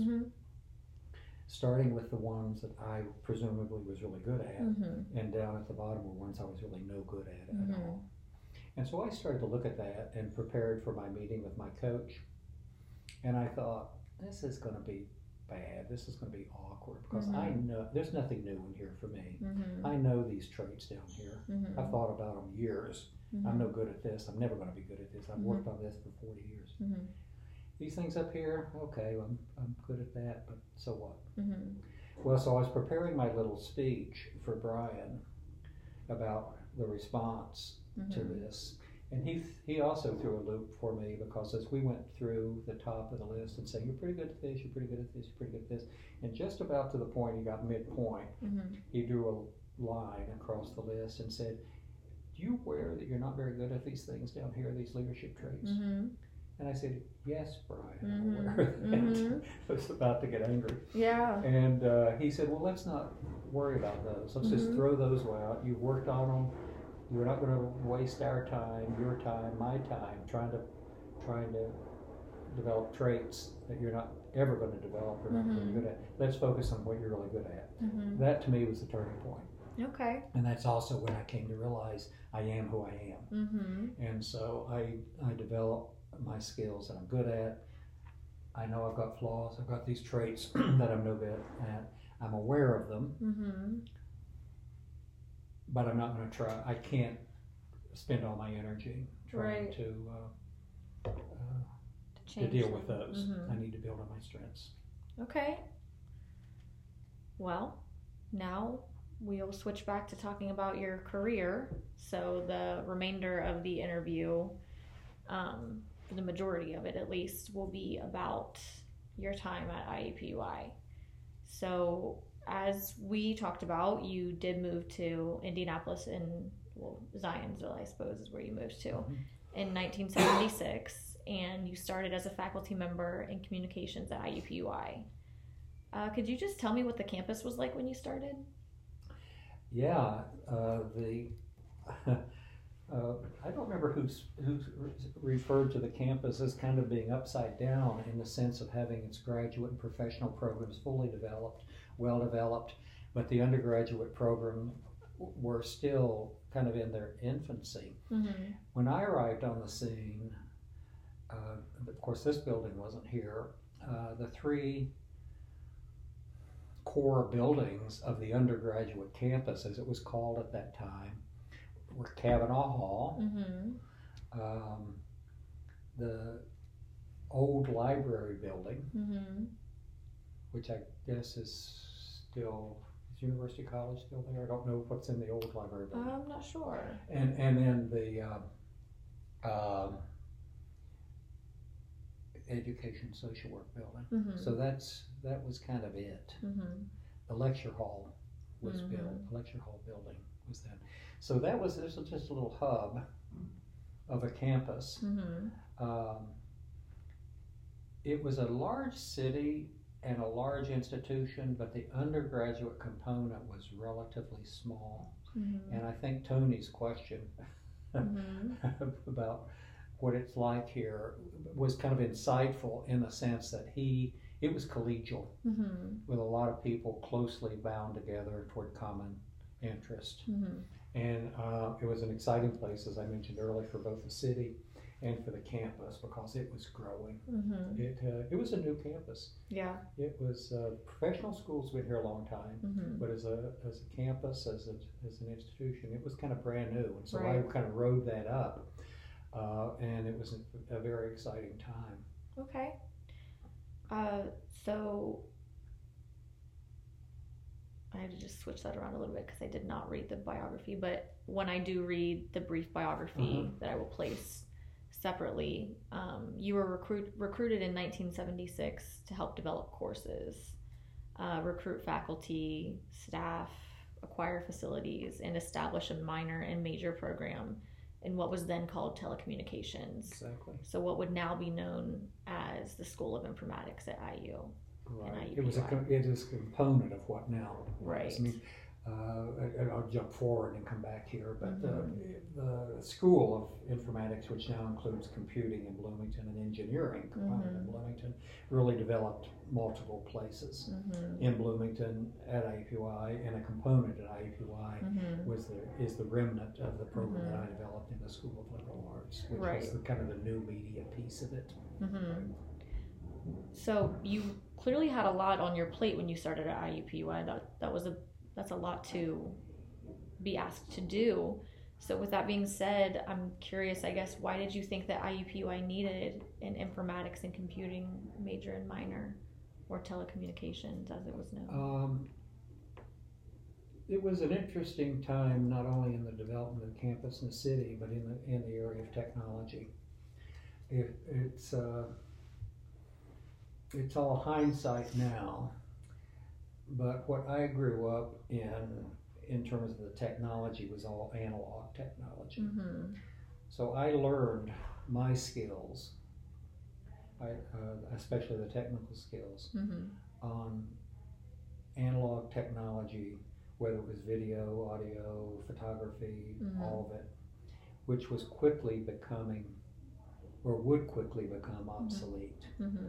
starting with the ones that I presumably was really good at, and down at the bottom were ones I was really no good at all. And so I started to look at that and prepared for my meeting with my coach. And I thought, this is going to be bad. This is going to be awkward because I know there's nothing new in here for me. I know these traits down here. I've thought about them years. I'm no good at this. I'm never going to be good at this. I've worked on this for 40 years. These things up here, okay, I'm good at that, but so what? Well, so I was preparing my little speech for Brian about the response to this. And he also threw a loop for me, because as we went through the top of the list and saying, you're pretty good at this, you're pretty good at this, you're pretty good at this, and just about to the point, he got midpoint, he drew a line across the list and said, do you aware that you're not very good at these things down here, these leadership traits? And I said, yes, Brian, I'm aware of that. I was about to get angry. And he said, well, let's not worry about those. Let's just throw those out. You've worked on them. You're not going to waste our time, your time, my time, trying to develop traits that you're not ever going to develop or not really good at. Let's focus on what you're really good at. That to me was the turning point. Okay. And that's also when I came to realize I am who I am. And so I developed my skills that I'm good at. I know I've got flaws. I've got these traits that I'm no good at. I'm aware of them. But I'm not going to try. I can't spend all my energy trying to deal with those. I need to build on my strengths. Okay. Well, now we'll switch back to talking about your career. So the remainder of the interview, for the majority of it at least, will be about your time at IUPUI. So as we talked about, you did move to Indianapolis Zionsville, I suppose, is where you moved to, in 1976, and you started as a faculty member in communications at IUPUI. Could you just tell me what the campus was like when you started? yeah, the I don't remember who's referred to the campus as kind of being upside down in the sense of having its graduate and professional programs fully developed, well developed, but the undergraduate program were still kind of in their infancy. Mm-hmm. When I arrived on the scene, of course this building wasn't here, the three core buildings of the undergraduate campus, as it was called at that time, were Kavanaugh Hall, Mm-hmm. The old library building, Mm-hmm. which I guess is University College still there? I don't know what's in the old library building. I'm not sure. And then the Education Social Work building. Mm-hmm. So that was kind of it. Mm-hmm. The lecture hall was Mm-hmm. built. The lecture hall building was then. So this was just a little hub of a campus. Mm-hmm. It was a large city and a large institution, but the undergraduate component was relatively small. Mm-hmm. And I think Tony's question Mm-hmm. about what it's like here was kind of insightful in the sense that it was collegial Mm-hmm. with a lot of people closely bound together toward common interest. Mm-hmm. And it was an exciting place, as I mentioned earlier, for both the city and for the campus because it was growing. Mm-hmm. It was a new campus. Yeah. It was professional school's been here a long time, Mm-hmm. but as a campus, as an institution, it was kind of brand new. And so Right. I kind of rode that up, and it was a very exciting time. Okay. So I had to just switch that around a little bit because I did not read the biography, but when I do read the brief biography that I will place separately, you were recruited in 1976 to help develop courses, recruit faculty, staff, acquire facilities, and establish a minor and major program in what was then called telecommunications. Exactly. So what would now be known as the School of Informatics at IU. Right. It is a component of what now. Right. I mean, I'll jump forward and come back here, but the School of Informatics, which now includes computing in Bloomington and engineering component in Bloomington, really developed multiple places in Bloomington at IUPUI, and a component at IUPUI is the remnant of the program that I developed in the School of Liberal Arts, which was kind of the new media piece of it. Mm-hmm. So you clearly had a lot on your plate when you started at IUPUI. That's a lot to be asked to do. So with that being said, I'm curious, I guess, why did you think that IUPUI needed an informatics and computing major and minor, or telecommunications as it was known? It was an interesting time, not only in the development of the campus and the city, but in the area of technology. It's all hindsight now, but what I grew up in terms of the technology was all analog technology. So I learned my skills, especially the technical skills, on analog technology, whether it was video, audio, photography, all of it, which was quickly becoming, or would quickly become obsolete.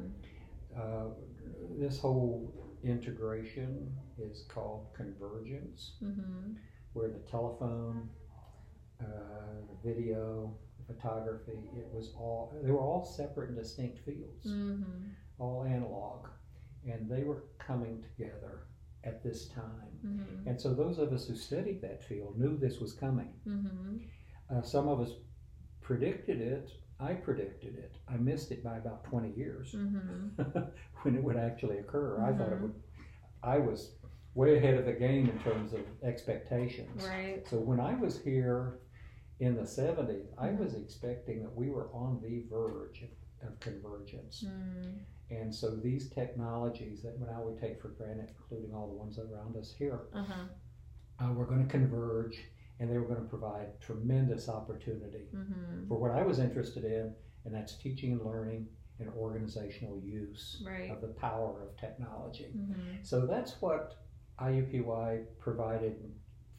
This whole integration is called convergence, where the telephone, the video, the photography, they were all separate and distinct fields, all analog, and they were coming together at this time. And so those of us who studied that field knew this was coming. Some of us predicted it. I predicted it. I missed it by about 20 years when it would actually occur. I thought it would. I was way ahead of the game in terms of expectations. Right. So when I was here in the 70s, I was expecting that we were on the verge of convergence. And so these technologies that now we take for granted, including all the ones around us here, were going to converge, and they were going to provide tremendous opportunity for what I was interested in, and that's teaching and learning and organizational use of the power of technology. So that's what IUPUI provided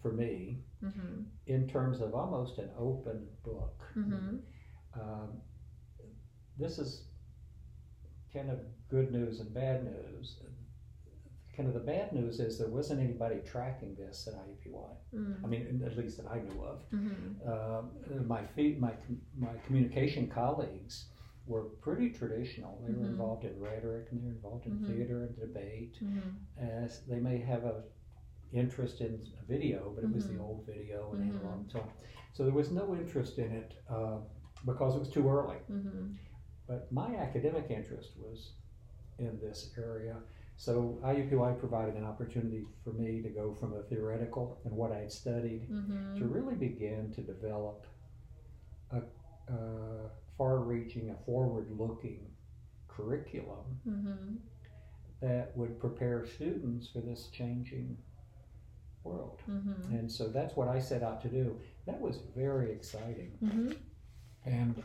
for me Mm-hmm. in terms of almost an open book. Mm-hmm. Um, this is kind of good news and bad news. Kind of the bad news is there wasn't anybody tracking this at IUPUI. Mm-hmm. I mean, at least that I knew of. Mm-hmm. My communication colleagues were pretty traditional. They were Mhm. involved in rhetoric, and they were involved in Mhm. theater and debate. Mm-hmm. As they may have a interest in video, but it was the Mhm. old video and Mhm. analog and so on. So there was no interest in it because it was too early. Mm-hmm. But my academic interest was in this area. So IUPUI provided an opportunity for me to go from a theoretical and what I had studied Mm-hmm. to really begin to develop a far-reaching, a forward-looking curriculum Mm-hmm. that would prepare students for this changing world. Mm-hmm. And so that's what I set out to do. That was very exciting. Mm-hmm. And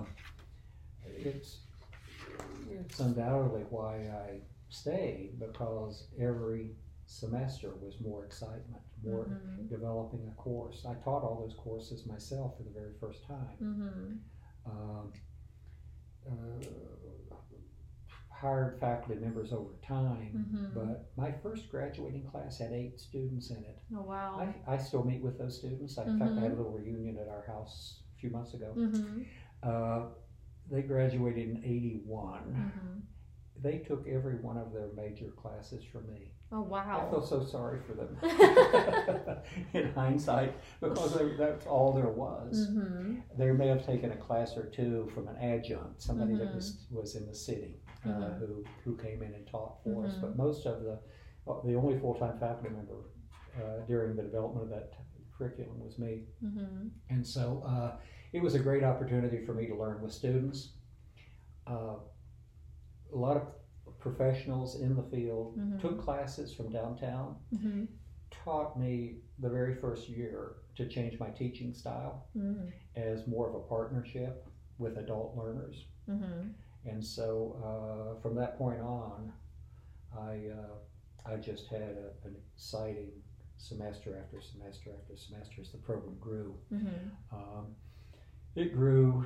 it's undoubtedly why I stayed, because every semester was more excitement, more Mm-hmm. developing a course. I taught all those courses myself for the very first time. Mm-hmm. Hired faculty members over time, Mm-hmm. but my first graduating class had 8 students in it. Oh wow. I still meet with those students. In fact, I had a little reunion at our house a few months ago. Mm-hmm. They graduated in 81. Mm-hmm. They took every one of their major classes from me. Oh I feel wow. so sorry for them in hindsight, because that's all there was. Mm-hmm. They may have taken a class or two from an adjunct, somebody that Mhm. was in the city, Mhm. who came in and taught for us. Mhm. But most of the only full-time faculty member during the development of that curriculum was me. Mm-hmm. And so it was a great opportunity for me to learn with students. A lot of professionals in the field Mhm. took classes from downtown, Mm-hmm. taught me the very first year to change my teaching style Mm-hmm. as more of a partnership with adult learners. Mm-hmm. And so from that point on, I just had an exciting semester after semester after semester as the program grew. Mm-hmm. It grew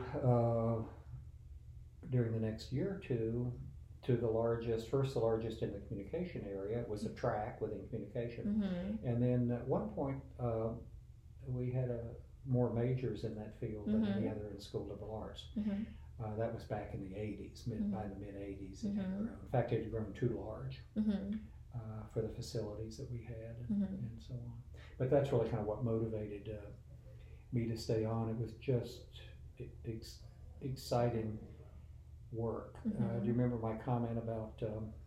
during the next year or two to the largest in the communication area. It was a track within communication. Mm-hmm. And then at one point, we had more majors in that field than any other in School of Liberal Arts. Mm-hmm. That was back in the 80s, by the mid-80s it had Mhm. grown. In fact, it had grown too large Mm-hmm. for the facilities that we had Mhm. and so on. But that's really kind of what motivated me to stay on. It was just exciting work. Mhm. Do you remember my comment about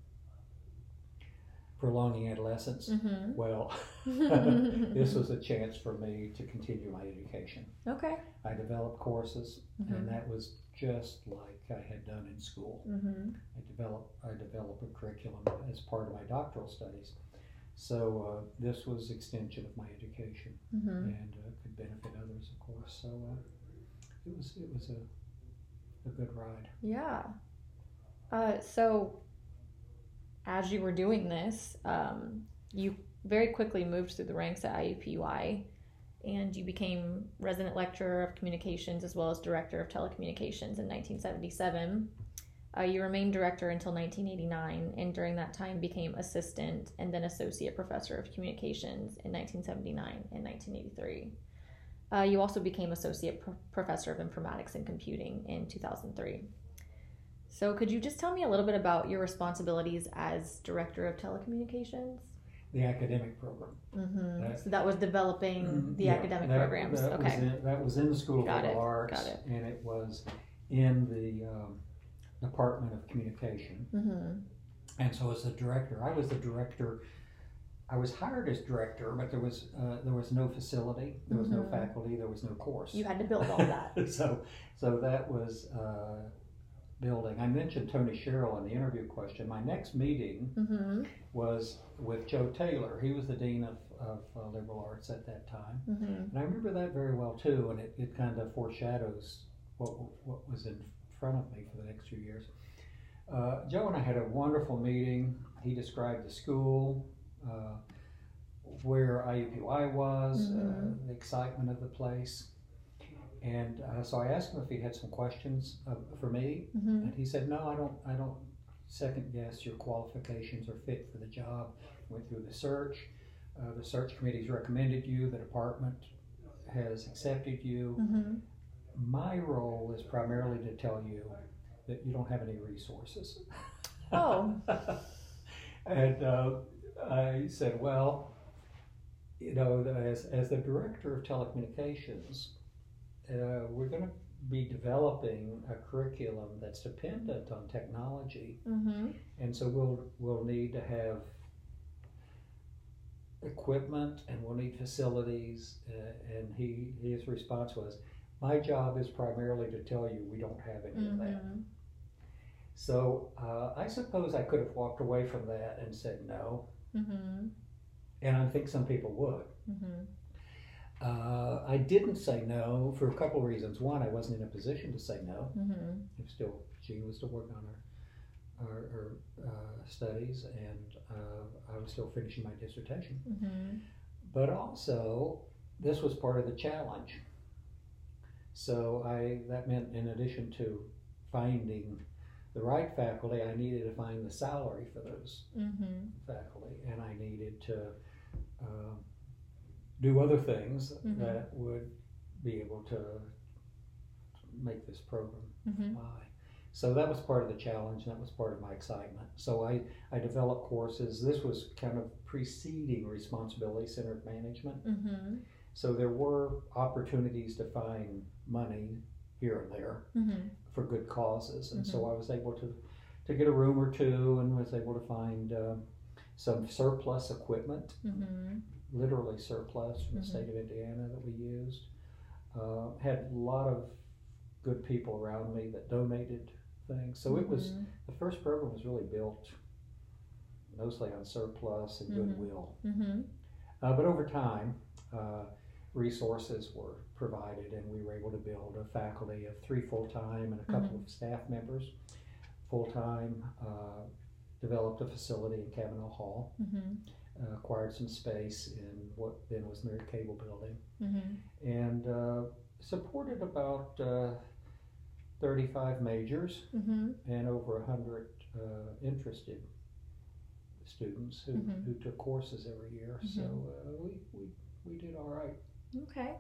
prolonging adolescence? Mm-hmm. Well, this was a chance for me to continue my education. Okay. I developed courses, Mhm. and that was just like I had done in school. Mm-hmm. I developed a curriculum as part of my doctoral studies. So this was extension of my education, Mm-hmm. and could benefit others, of course. So it was a good ride. Yeah. So as you were doing this, you very quickly moved through the ranks at IUPUI, and you became resident lecturer of communications as well as director of telecommunications in 1977. You remained director until 1989, and during that time became assistant and then associate professor of communications in 1979 and 1983. You also became associate professor of informatics and computing in 2003. So could you just tell me a little bit about your responsibilities as director of telecommunications? The academic program. Mm-hmm. So that was developing the academic programs. That was in the School of Got Liberal it. Arts, Got it. and it was in the Department of Communication. Mm-hmm. And so as the director, I was the director. I was hired as director, but there was no facility, there was no Mhm. faculty, there was no course. You had to build all that. so that was building. I mentioned Tony Sherrill in the interview question. My next meeting Mm-hmm. was with Joe Taylor. He was the dean of liberal arts at that time. Mm-hmm. And I remember that very well too, and it kind of foreshadows what was in front of me for the next few years. Joe and I had a wonderful meeting. He described the school, where IUPUI was, the excitement of the place. And so I asked him if he had some questions for me, and he said, "No, I don't second guess your qualifications or fit for the job." Went through the search. The search committee's recommended you. The department has accepted you. My role is primarily to tell you that you don't have any resources. Oh. And I said, well, you know, as the director of telecommunications, we're going to be developing a curriculum that's dependent on technology, and so we'll need to have equipment, and we'll need facilities. And his response was, "My job is primarily to tell you we don't have any of that." So I suppose I could have walked away from that and said no, and I think some people would. I didn't say no for a couple of reasons. One, I wasn't in a position to say no. Jean was still working on her studies, and I was still finishing my dissertation. But also, this was part of the challenge. So that meant, in addition to finding the right faculty, I needed to find the salary for those faculty, and I needed to do other things that would be able to make this program fly. So that was part of the challenge, and that was part of my excitement. So I developed courses. This was kind of preceding responsibility-centered management. So there were opportunities to find money here and there for good causes. And so I was able to get a room or two, and was able to find some surplus equipment, literally surplus from the state of Indiana that we used. Had a lot of good people around me that donated things. So it was, the first program was really built mostly on surplus and goodwill. But over time, resources were provided, and we were able to build a faculty of 3 full-time and a couple of staff members. Full-time, developed a facility in Kavanaugh Hall, acquired some space in what then was Mary Cable Building, and supported about 35 majors and over 100 interested students who took courses every year. So we did all right. Okay.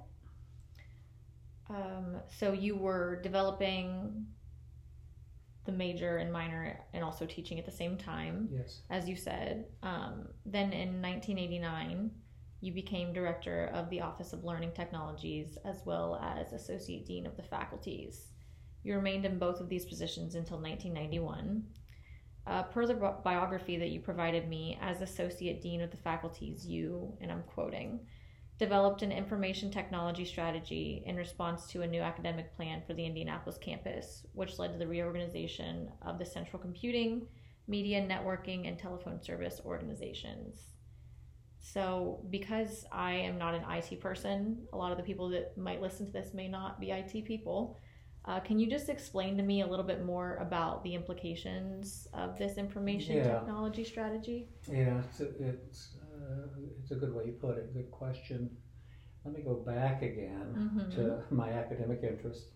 So you were developing the major and minor and also teaching at the same time, yes, as you said. Then in 1989, you became director of the Office of Learning Technologies as well as associate dean of the faculties. You remained in both of these positions until 1991. Per the biography that you provided me, as associate dean of the faculties, you, and I'm quoting, developed an information technology strategy in response to a new academic plan for the Indianapolis campus, which led to the reorganization of the central computing, media, networking, and telephone service organizations. So because I am not an IT person, a lot of the people that might listen to this may not be IT people. Can you just explain to me a little bit more about the implications of this information technology strategy? Yeah, it's a good way you put it. Good question. Let me go back again to my academic interests,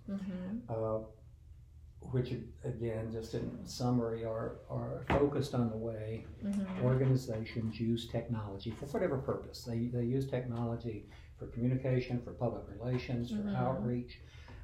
which again, just in summary, are focused on the way organizations use technology for whatever purpose. They use technology for communication, for public relations, for outreach.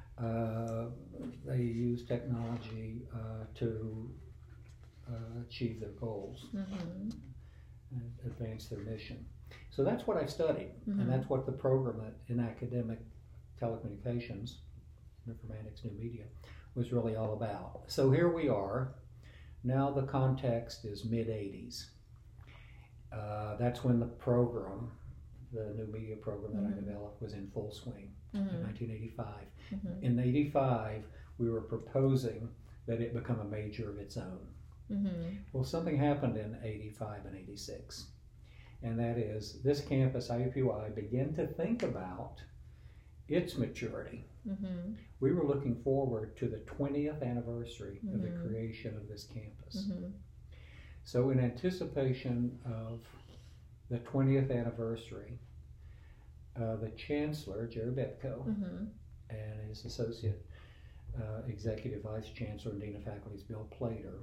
They use technology to achieve their goals and advance their mission. So that's what I've studied, and that's what the program in academic telecommunications, informatics, new media, was really all about. So here we are. Now the context is mid-'80s. That's when the program, the new media program that I developed, was in full swing in 1985. In 85, we were proposing that it become a major of its own. Well, something happened in 85 and 86, and that is this campus, IUPUI, began to think about its maturity. We were looking forward to the 20th anniversary of the creation of this campus. So in anticipation of the 20th anniversary, the Chancellor, Jerry Betko, and his associate executive vice chancellor and dean of faculty, Bill Plater,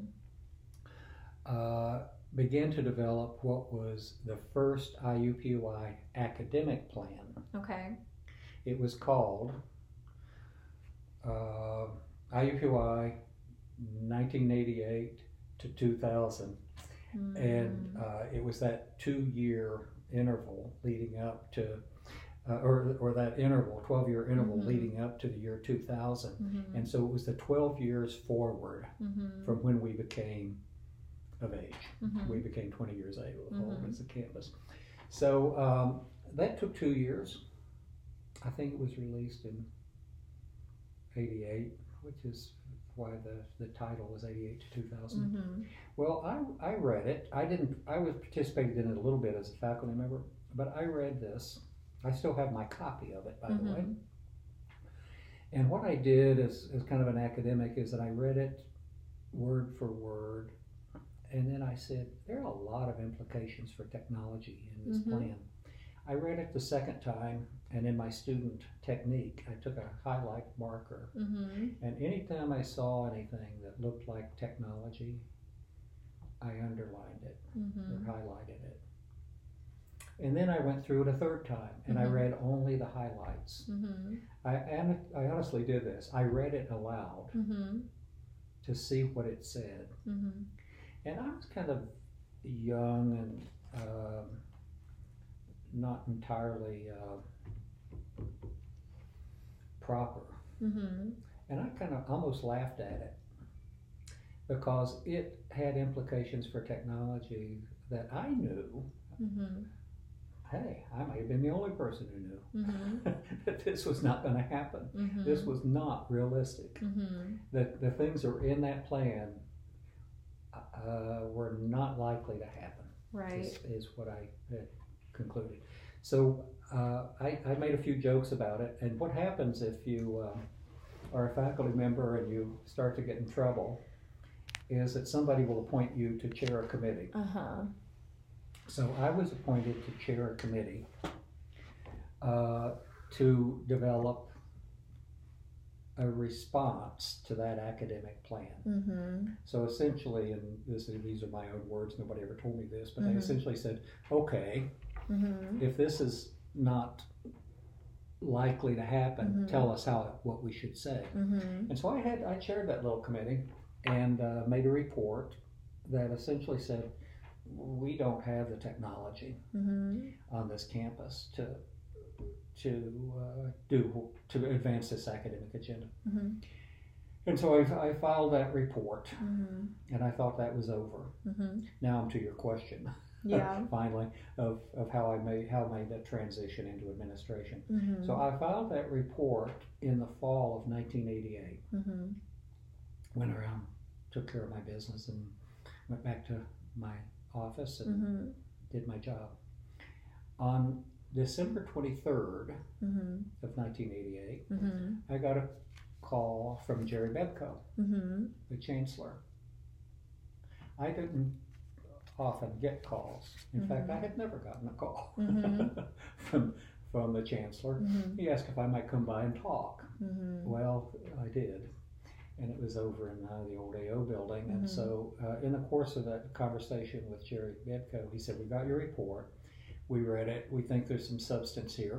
began to develop what was the first IUPUI academic plan. Okay. It was called IUPUI 1988 to 2000, and it was that 2-year interval leading up to, or that interval, 12-year interval leading up to the year 2000, and so it was the 12 years forward from when we became of age. We became 20 years old as a campus. So that took 2 years. I think it was released in 88, which is why the title was 88 to 2000. Well, I read it. I was participated in it a little bit as a faculty member, but I read this. I still have my copy of it, by the way. And what I did as kind of an academic is that I read it word for word, and then I said, there are a lot of implications for technology in this plan. I read it the second time, and in my student technique, I took a highlight marker, and anytime I saw anything that looked like technology, I underlined it or highlighted it. And then I went through it a third time, and I read only the highlights. I honestly did this. I read it aloud to see what it said. And I was kind of young and not entirely proper. And I kind of almost laughed at it because it had implications for technology that I knew. Hey, I may have been the only person who knew that this was not going to happen. This was not realistic. The things that were in that plan were not likely to happen. Right. Is what I had concluded. So I made a few jokes about it. And what happens if you are a faculty member and you start to get in trouble is that somebody will appoint you to chair a committee. So I was appointed to chair a committee to develop a response to that academic plan. So essentially, and these are my own words, nobody ever told me this, but they essentially said, okay, if this is not likely to happen, tell us what we should say. And so I chaired that little committee and made a report that essentially said, we don't have the technology on this campus to advance this academic agenda. And so I filed that report, and I thought that was over. Now I'm to your question. Finally, of how I made that transition into administration. So I filed that report in the fall of 1988. Went around, took care of my business, and went back to my office and did my job. On December 23rd of 1988, I got a call from Jerry Betko, the chancellor. I didn't often get calls. In fact, I had never gotten a call from the chancellor. He asked if I might come by and talk. Well, I did. And it was over in the old AO building. And so in the course of that conversation with Jerry Betko, he said, we got your report. We read it. We think there's some substance here.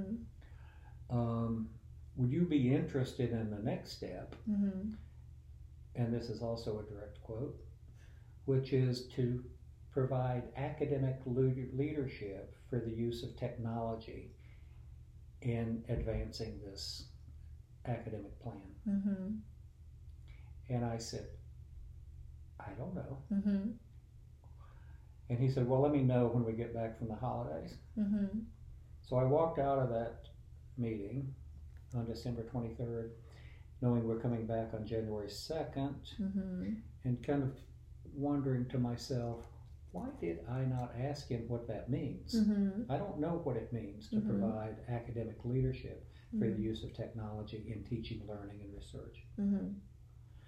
Would you be interested in the next step? And this is also a direct quote, which is to provide academic leadership for the use of technology in advancing this academic plan. And I said, I don't know. And he said, well, let me know when we get back from the holidays. So I walked out of that meeting on December 23rd, knowing we're coming back on January 2nd, and kind of wondering to myself, why did I not ask him what that means? I don't know what it means to provide academic leadership for the use of technology in teaching, learning, and research.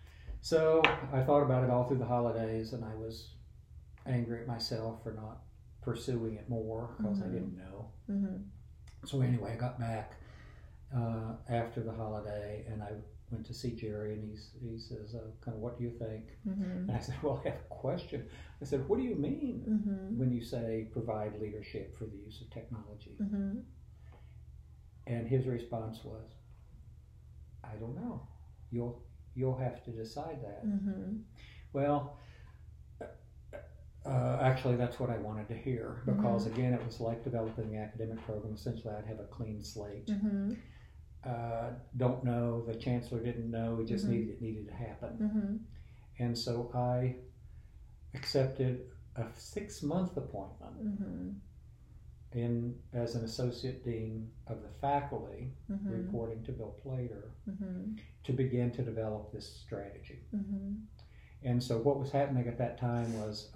So I thought about it all through the holidays, and I was angry at myself for not pursuing it more because I Mhm. didn't know. Mhm. So anyway, I got back after the holiday, and I went to see Jerry, and he says, kind of, what do you think? Mhm. And I said, well, I have a question. I said, what do you mean Mhm. when you say provide leadership for the use of technology? Mhm. And his response was, I don't know. You'll have to decide that. Mhm. Well, actually, that's what I wanted to hear, because again, it was like developing the academic program. Essentially, I'd have a clean slate. Mhm. Don't know. The chancellor didn't know. He just Mhm. it needed to happen. Mhm. And so I accepted a 6-month appointment Mhm. as an associate dean of the faculty, Mhm. reporting to Bill Plater, Mhm. to begin to develop this strategy. Mhm. And so what was happening at that time was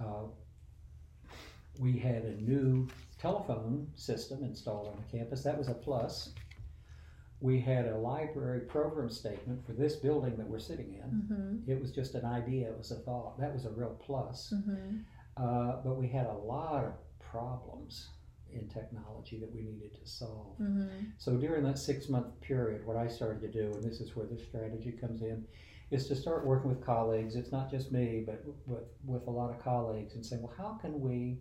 we had a new telephone system installed on the campus. That was a plus. We had a library program statement for this building that we're sitting in. Mhm. It was just an idea, it was a thought. That was a real plus. Mhm. But we had a lot of problems in technology that we needed to solve. Mhm. So during that 6-month period, what I started to do, and this is where the strategy comes in, is to start working with colleagues. It's not just me, but with a lot of colleagues, and saying, well, how can we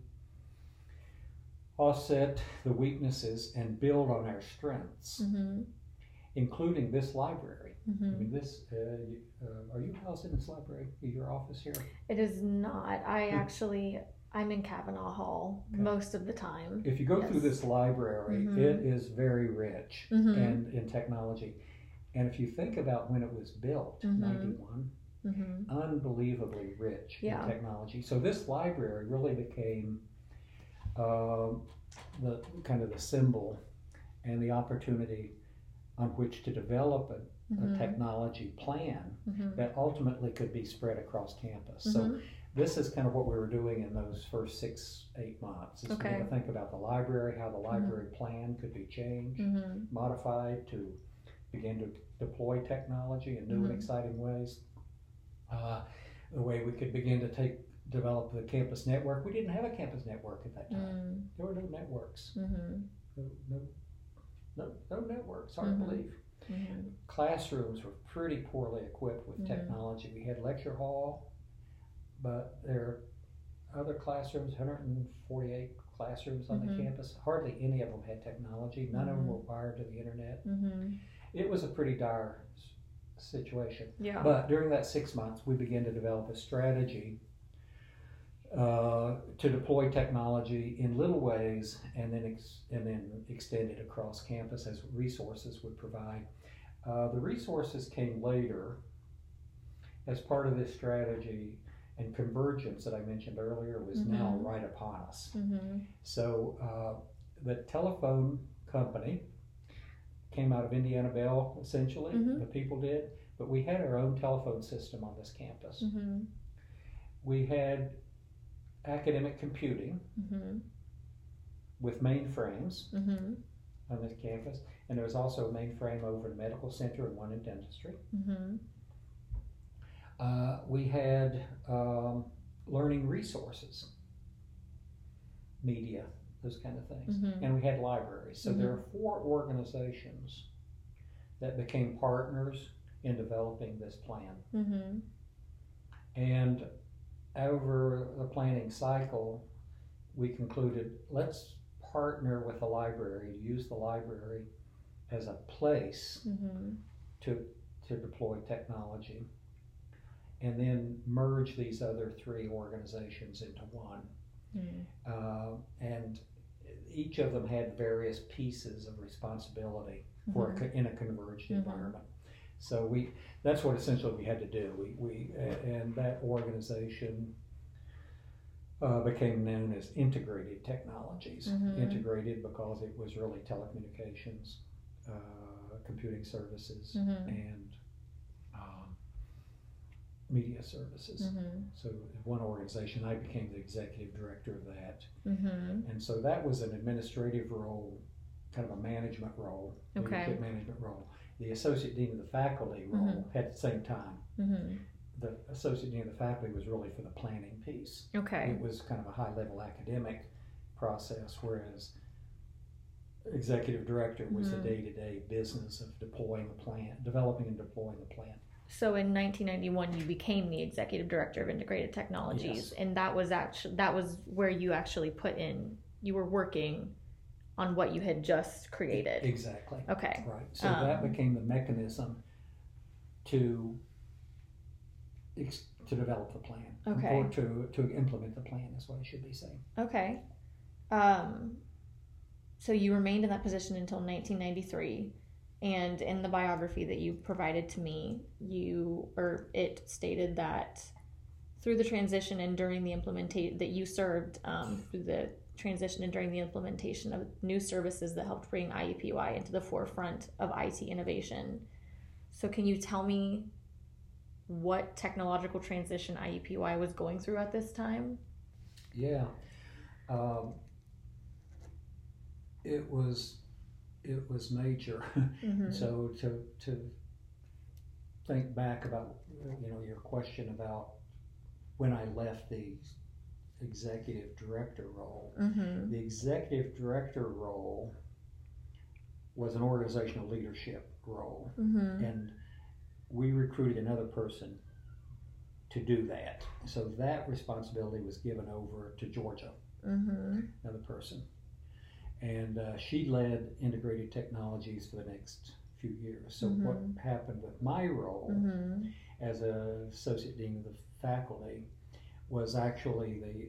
offset the weaknesses and build on our strengths, Mhm. including this library. I Mhm. mean, are you housed in this library? Is your office here? It is not. I'm in Kavanaugh Hall Okay. most of the time. If you go Yes. through this library, Mhm. it is very rich Mhm. and in technology. And if you think about when it was built, Mhm. 91, Mhm. unbelievably rich Yeah. in technology. So this library really became the kind of the symbol and the opportunity on which to develop a Mhm. technology plan Mhm. that ultimately could be spread across campus. Mhm. So this is kind of what we were doing in those first 6-8 months. Is Okay. to think about the library, how the library plan could be changed, Mhm. modified to begin to deploy technology in new and exciting ways. The way we could begin to develop the campus network. We didn't have a campus network at that time. There were no networks. Mhm. No networks, hard to believe. Mhm. Classrooms were pretty poorly equipped with technology. We had lecture hall, but there are other classrooms, 148 classrooms on the campus. Hardly any of them had technology. None of them were wired to the internet. Mhm. It was a pretty dire situation. Yeah. But during that 6 months, we began to develop a strategy to deploy technology in little ways, and then extend it across campus as resources would provide. The resources came later as part of this strategy, and convergence that I mentioned earlier was now right upon us. Mhm. So the telephone company came out of Indiana Bell, essentially. The people did, but we had our own telephone system on this campus. Mhm. We had academic computing with mainframes on this campus, and there was also a mainframe over in the medical center and one in dentistry. We had learning resources, media, those kind of things, and we had libraries. So there are 4 organizations that became partners in developing this plan. And over the planning cycle, we concluded, let's partner with the library, use the library as a place to deploy technology, and then merge these other 3 organizations into one. And each of them had various pieces of responsibility in a converged environment. So that's what essentially we had to do. And that organization became known as Integrated Technologies. Integrated because it was really telecommunications, computing services, and media services. So one organization, I became the executive director of that. And so that was an administrative role, kind of a management role, leadership management role. The associate dean of the faculty role at the same time. The associate dean of the faculty was really for the planning piece. Okay. It was kind of a high-level academic process, whereas executive director was the day-to-day business of deploying the plan, developing and deploying the plan. So in 1991, you became the executive director of Integrated Technologies, Yes. and that was where you actually put in. You were working on what you had just created. Exactly. Okay. Right. So that became the mechanism to develop the plan. Okay. Or to implement the plan is what I should be saying. Okay. So you remained in that position until 1993, and in the biography that you provided to me, it stated that through the transition and during the implementation that you served through the transition and during the implementation of new services that helped bring IUPUI into the forefront of IT innovation. So can you tell me what technological transition IUPUI was going through at this time? Yeah. It was major. So to think back about your question about when I left the executive director role. The executive director role was an organizational leadership role, and we recruited another person to do that. So that responsibility was given over to Georgia, another person. And she led Integrated Technologies for the next few years. So what happened with my role as an associate dean of the faculty was actually the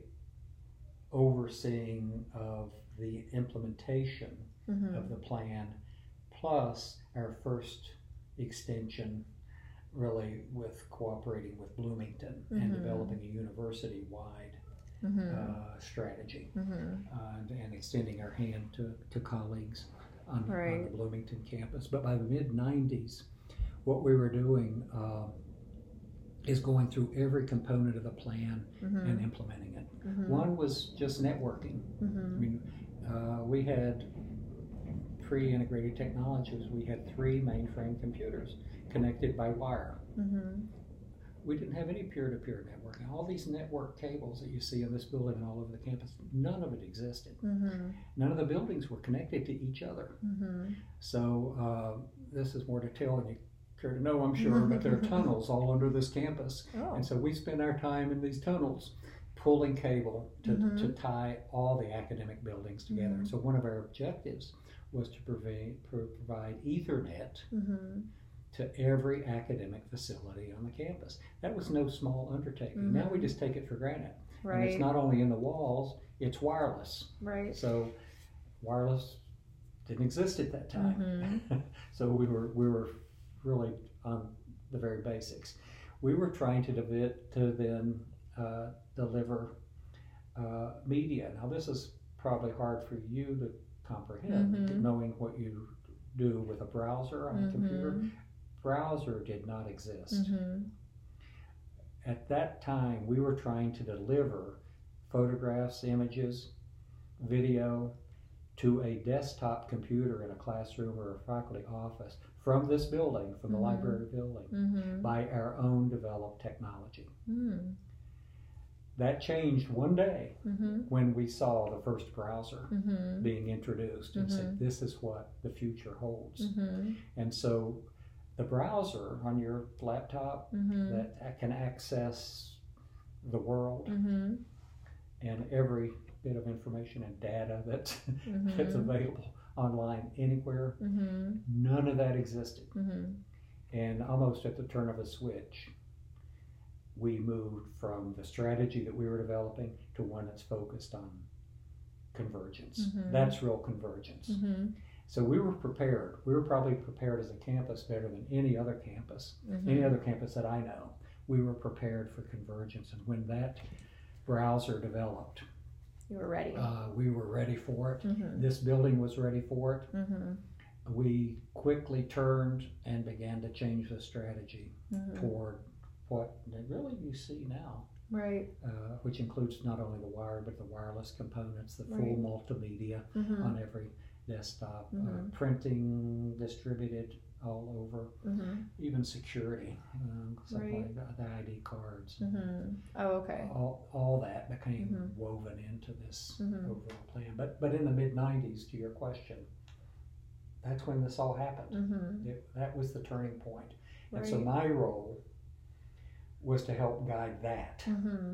overseeing of the implementation of the plan, plus our first extension, really with cooperating with Bloomington and developing a university-wide strategy and extending our hand to colleagues on the Bloomington campus. But by the mid-90s, what we were doing is going through every component of the plan and implementing it. One was just networking. I mean, we had pre-integrated technologies. We had 3 mainframe computers connected by wire. We didn't have any peer-to-peer networking. All these network cables that you see in this building and all over the campus, none of it existed. None of the buildings were connected to each other. So this is more detail than you care to know, I'm sure, but there are tunnels all under this campus. And so we spend our time in these tunnels pulling cable to tie all the academic buildings together. So one of our objectives was to provide Ethernet to every academic facility on the campus. That was no small undertaking. Now we just take it for granted. And it's not only in the walls, it's wireless. So wireless didn't exist at that time. So we were really on the very basics. We were trying to then deliver media. Now this is probably hard for you to comprehend, knowing what you do with a browser on a computer. Browser did not exist. At that time, we were trying to deliver photographs, images, video to a desktop computer in a classroom or a faculty office from this building, from the library building, by our own developed technology. That changed one day when we saw the first browser being introduced and said, this is what the future holds. And so the browser on your laptop that can access the world and every bit of information and data that's available online anywhere, none of that existed. And almost at the turn of a switch, we moved from the strategy that we were developing to one that's focused on convergence. That's real convergence. So we were prepared. We were probably prepared as a campus better than any other campus that I know. We were prepared for convergence. And when that browser developed, you were ready. We were ready for it. This building was ready for it. We quickly turned and began to change the strategy toward what really you see now. Which includes not only the wire, but the wireless components, the full multimedia on every desktop, printing distributed all over. even security, something Right. like the ID cards. Oh, okay. All that became woven into this overall plan. But in the mid-90s, to your question, that's when this all happened. That was the turning point. Right. And so my role was to help guide that.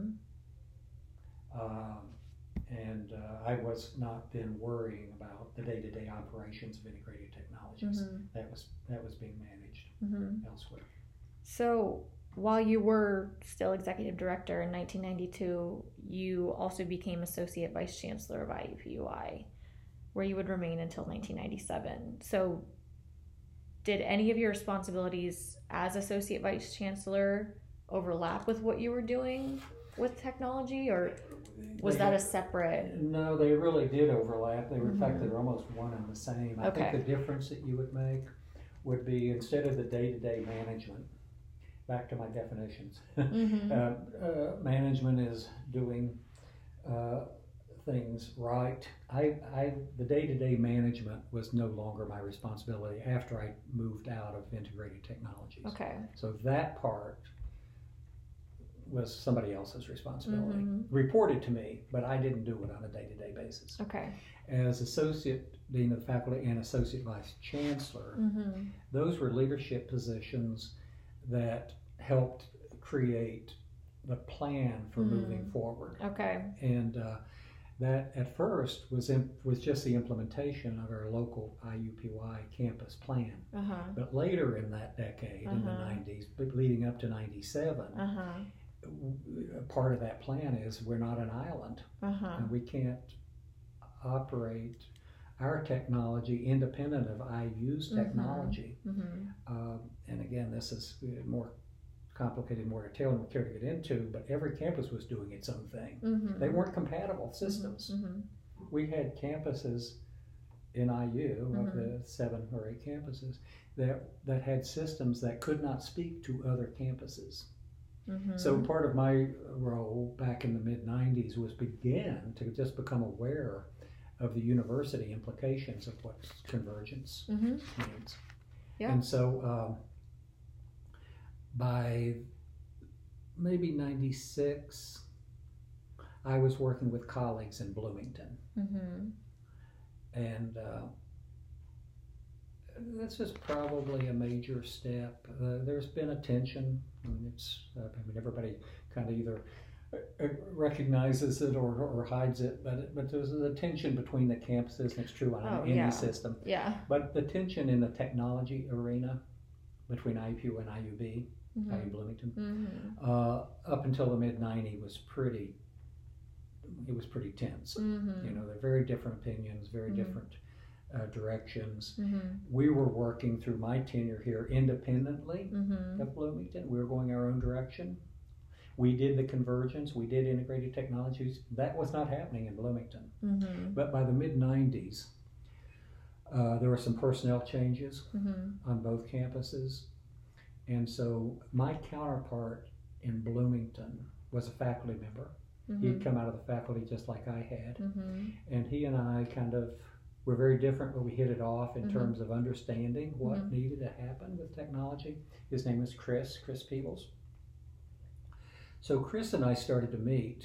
I was not then worrying about the day-to-day operations of integrated technologies. That was being managed elsewhere. So while you were still executive director in 1992, you also became associate vice chancellor of IUPUI, where you would remain until 1997. So did any of your responsibilities as associate vice chancellor overlap with what you were doing with technology, or was that a separate? No, they really did overlap. In fact, they're almost one and the same. I think the difference that you would make would be, instead of the day-to-day management, back to my definitions, management is doing things right. The day-to-day management was no longer my responsibility after I moved out of integrated technologies. Okay. So that part was somebody else's responsibility. Reported to me, but I didn't do it on a day-to-day basis. Okay. As associate dean of the faculty and associate vice chancellor, those were leadership positions that helped create the plan for moving forward. Okay. And that at first was just the implementation of our local IUPUI campus plan. But later in that decade, in the 90s, but leading up to 97, part of that plan is we're not an island, and we can't operate our technology independent of IU's technology. And again, this is more complicated, more detailed than we care to get into, but every campus was doing its own thing. They weren't compatible systems. We had campuses in IU, of the 7 or 8 campuses, that had systems that could not speak to other campuses. So part of my role back in the mid-90s was begin to just become aware of the university implications of what convergence means. And so by maybe 96, I was working with colleagues in Bloomington. And this is probably a major step. There's been a tension. I mean, everybody kind of either recognizes it or hides it, but there's a tension between the campuses, and it's true on any system. But the tension in the technology arena between IUPU and IUB, IU Bloomington, up until the mid-90s was pretty tense. You know, they're very different opinions, very different directions. We were working through my tenure here independently of Bloomington. We were going our own direction. We did the convergence. We did integrated technologies. That was not happening in Bloomington. But by the mid-90s, there were some personnel changes on both campuses. And so my counterpart in Bloomington was a faculty member. He'd come out of the faculty just like I had. And he and I kind of were very different, but we hit it off in terms of understanding what needed to happen with technology. His name is Chris Peebles. So Chris and I started to meet,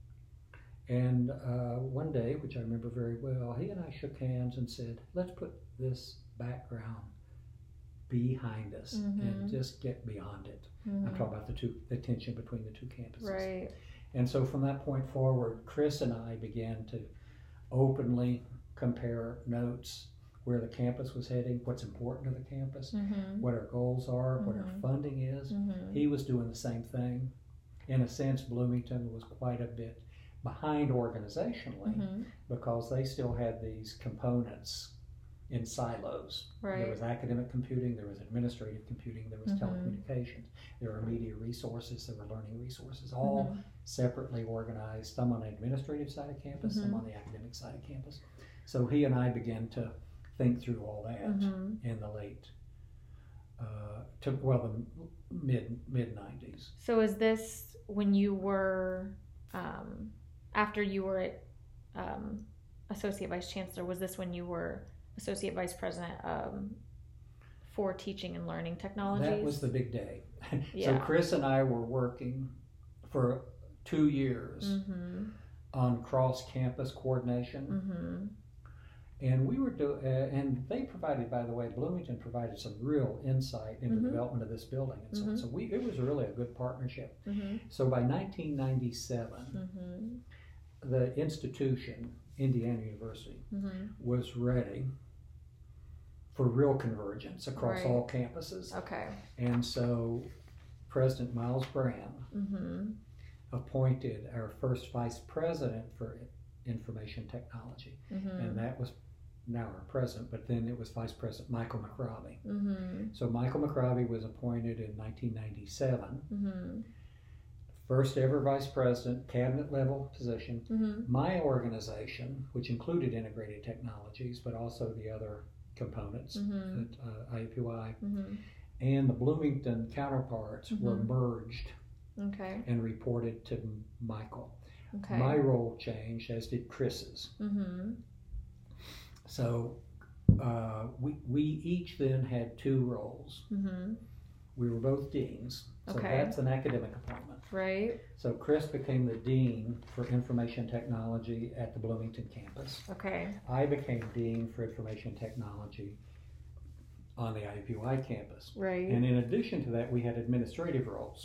and one day, which I remember very well, he and I shook hands and said, let's put this background behind us and just get beyond it. I'm talking about the tension between the two campuses. Right. And so from that point forward, Chris and I began to openly compare notes, where the campus was heading, what's important to the campus, what our goals are, what our funding is. He was doing the same thing. In a sense, Bloomington was quite a bit behind organizationally because they still had these components in silos. Right. There was academic computing, there was administrative computing, there was telecommunications, there were media resources, there were learning resources, all separately organized, some on the administrative side of campus, some on the academic side of campus. So he and I began to think through all that in the late, the mid-90s. So is this when you were, after you were at Associate Vice Chancellor, was this when you were Associate Vice President for teaching and learning technologies. That was the big day. Yeah. So Chris and I were working for 2 years Mm-hmm. on cross-campus coordination. Mm-hmm. And we were and they provided, by the way, Bloomington provided some real insight into the development of this building and so on. So it was really a good partnership. Mm-hmm. So by 1997, the institution, Indiana University, was ready for real convergence across all campuses. Okay. And so President Miles Brand appointed our first vice president for information technology. And that was now our president, but then it was Vice President Michael McRobbie. So Michael McRobbie was appointed in 1997. First ever vice president, cabinet level position. My organization, which included integrated technologies, but also the other components at IUPUI, and the Bloomington counterparts were merged and reported to Michael. Okay. My role changed, as did Chris's. So we each then had 2 roles. We were both deans, so that's an academic appointment. Right. So Chris became the dean for information technology at the Bloomington campus. Okay. I became dean for information technology on the IUPUI campus. Right. And in addition to that, we had administrative roles.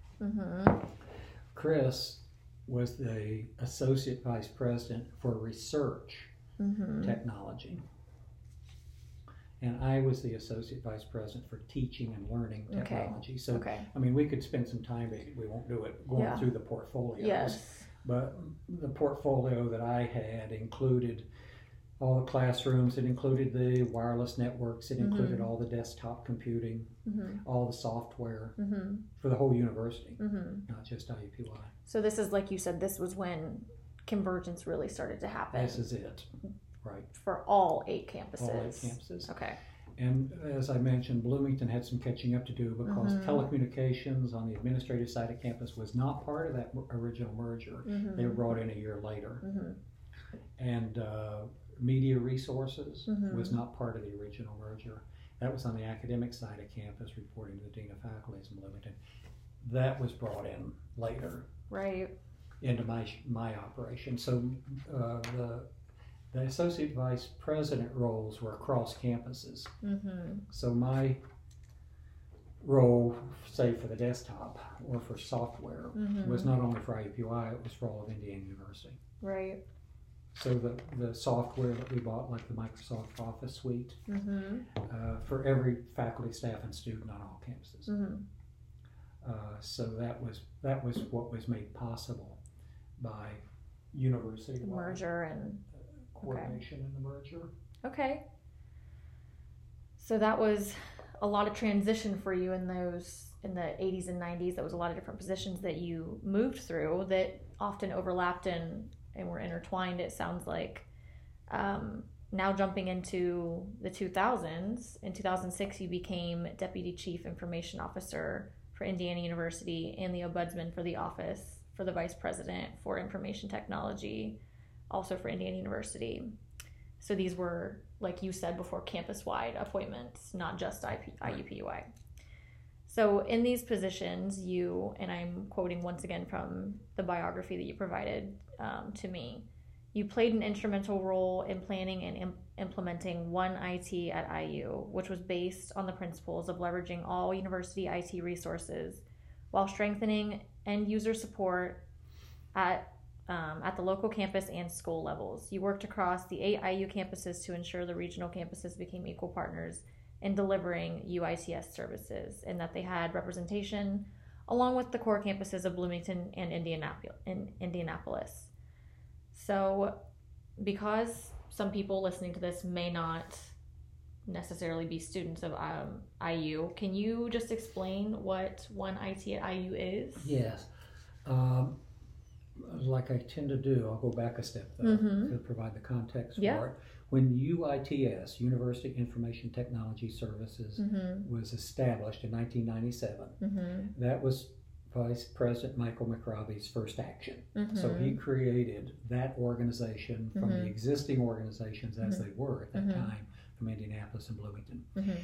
Chris was the associate vice president for research technology. And I was the associate vice president for teaching and learning technology. So, I mean, we could spend some time, but we won't do it, going through the portfolios. Yes. But the portfolio that I had included all the classrooms, it included the wireless networks, it included all the desktop computing, all the software for the whole university, not just IUPUI. So this is, like you said, this was when convergence really started to happen. This is it, right. For all 8 campuses. All 8 campuses. Okay. And as I mentioned, Bloomington had some catching up to do because telecommunications on the administrative side of campus was not part of that original merger. They were brought in a year later. And media resources was not part of the original merger. That was on the academic side of campus, reporting to the Dean of Faculties in Bloomington. That was brought in later. Right. Into my operation. So the associate vice president roles were across campuses. So my role, say for the desktop or for software, was not only for IUPUI, it was for all of Indiana University. Right. So the software that we bought, like the Microsoft Office suite, for every faculty, staff, and student on all campuses. So that was what was made possible by university merger and coordination in the merger. Okay. So that was a lot of transition for you in the 80s and 90s. That was a lot of different positions that you moved through that often overlapped and were intertwined, it sounds like. Now jumping into the 2000s, in 2006 you became Deputy Chief Information Officer for Indiana University and the Ombudsman for the Office for the Vice President for Information Technology, also for Indiana University. So these were, like you said before, campus-wide appointments, not just IUPUI. So in these positions, you, and I'm quoting once again from the biography that you provided to me, you played an instrumental role in planning and implementing One IT at IU, which was based on the principles of leveraging all university IT resources while strengthening end-user support at the local campus and school levels. You worked across the 8 IU campuses to ensure the regional campuses became equal partners in delivering UITS services and that they had representation along with the core campuses of Bloomington and Indianapolis. So because some people listening to this may not necessarily be students of IU, can you just explain what One IT at IU is? Yes. Like I tend to do, I'll go back a step though to provide the context for it. When UITS, University Information Technology Services, was established in 1997, that was Vice President Michael McRobbie's first action. So he created that organization from the existing organizations as they were at that time from Indianapolis and Bloomington.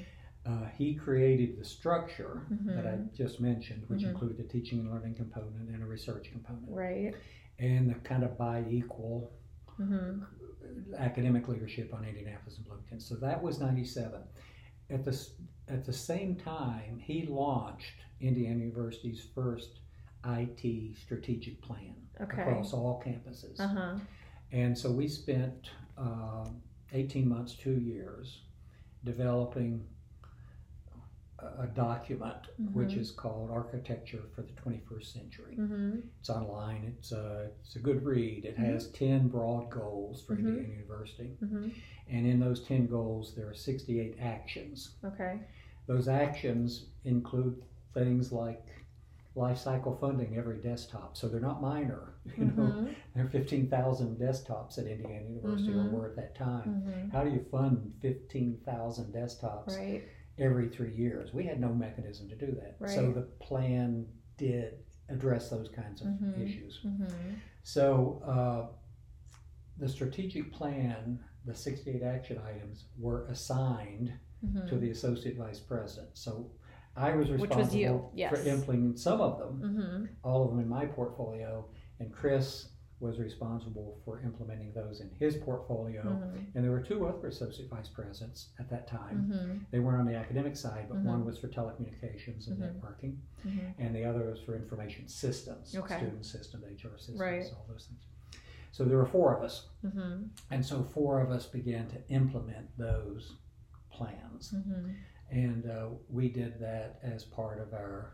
He created the structure that I Mhm. just mentioned, which Mhm. included a teaching and learning component and a research component, Right. and the kind of bi-equal Mhm. academic leadership on Indianapolis and Bloomington. So that was 97. At the same time, he launched Indiana University's first IT strategic plan Okay. across all campuses. Uh-huh. And so we spent 18 months, 2 years, developing a document which is called Architecture for the 21st Century. Mhm. It's online. It's a good read. It has 10 broad goals for Indiana University. Mhm. And in those 10 goals, there are 68 actions. Okay. Those actions include things like life cycle funding every desktop. So they're not minor. You know, there are 15,000 desktops at Indiana University, or were at that time. Mhm. How do you fund 15,000 desktops Right. every 3 years? We had no mechanism to do that. Right. So the plan did address those kinds of issues. Mhm. So the strategic plan, the 68 action items, were assigned to the associate vice president. So I was Which responsible was you, yes. for implementing some of them, Mhm. all of them in my portfolio, and Chris was responsible for implementing those in his portfolio. And there were 2 other associate vice presidents at that time. Mhm. They weren't on the academic side, but one was for telecommunications and networking, and the other was for information systems, Okay. student systems, HR systems, Right. all those things. So there were 4 of us, Mhm. and so 4 of us began to implement those plans. Mhm. And we did that as part of our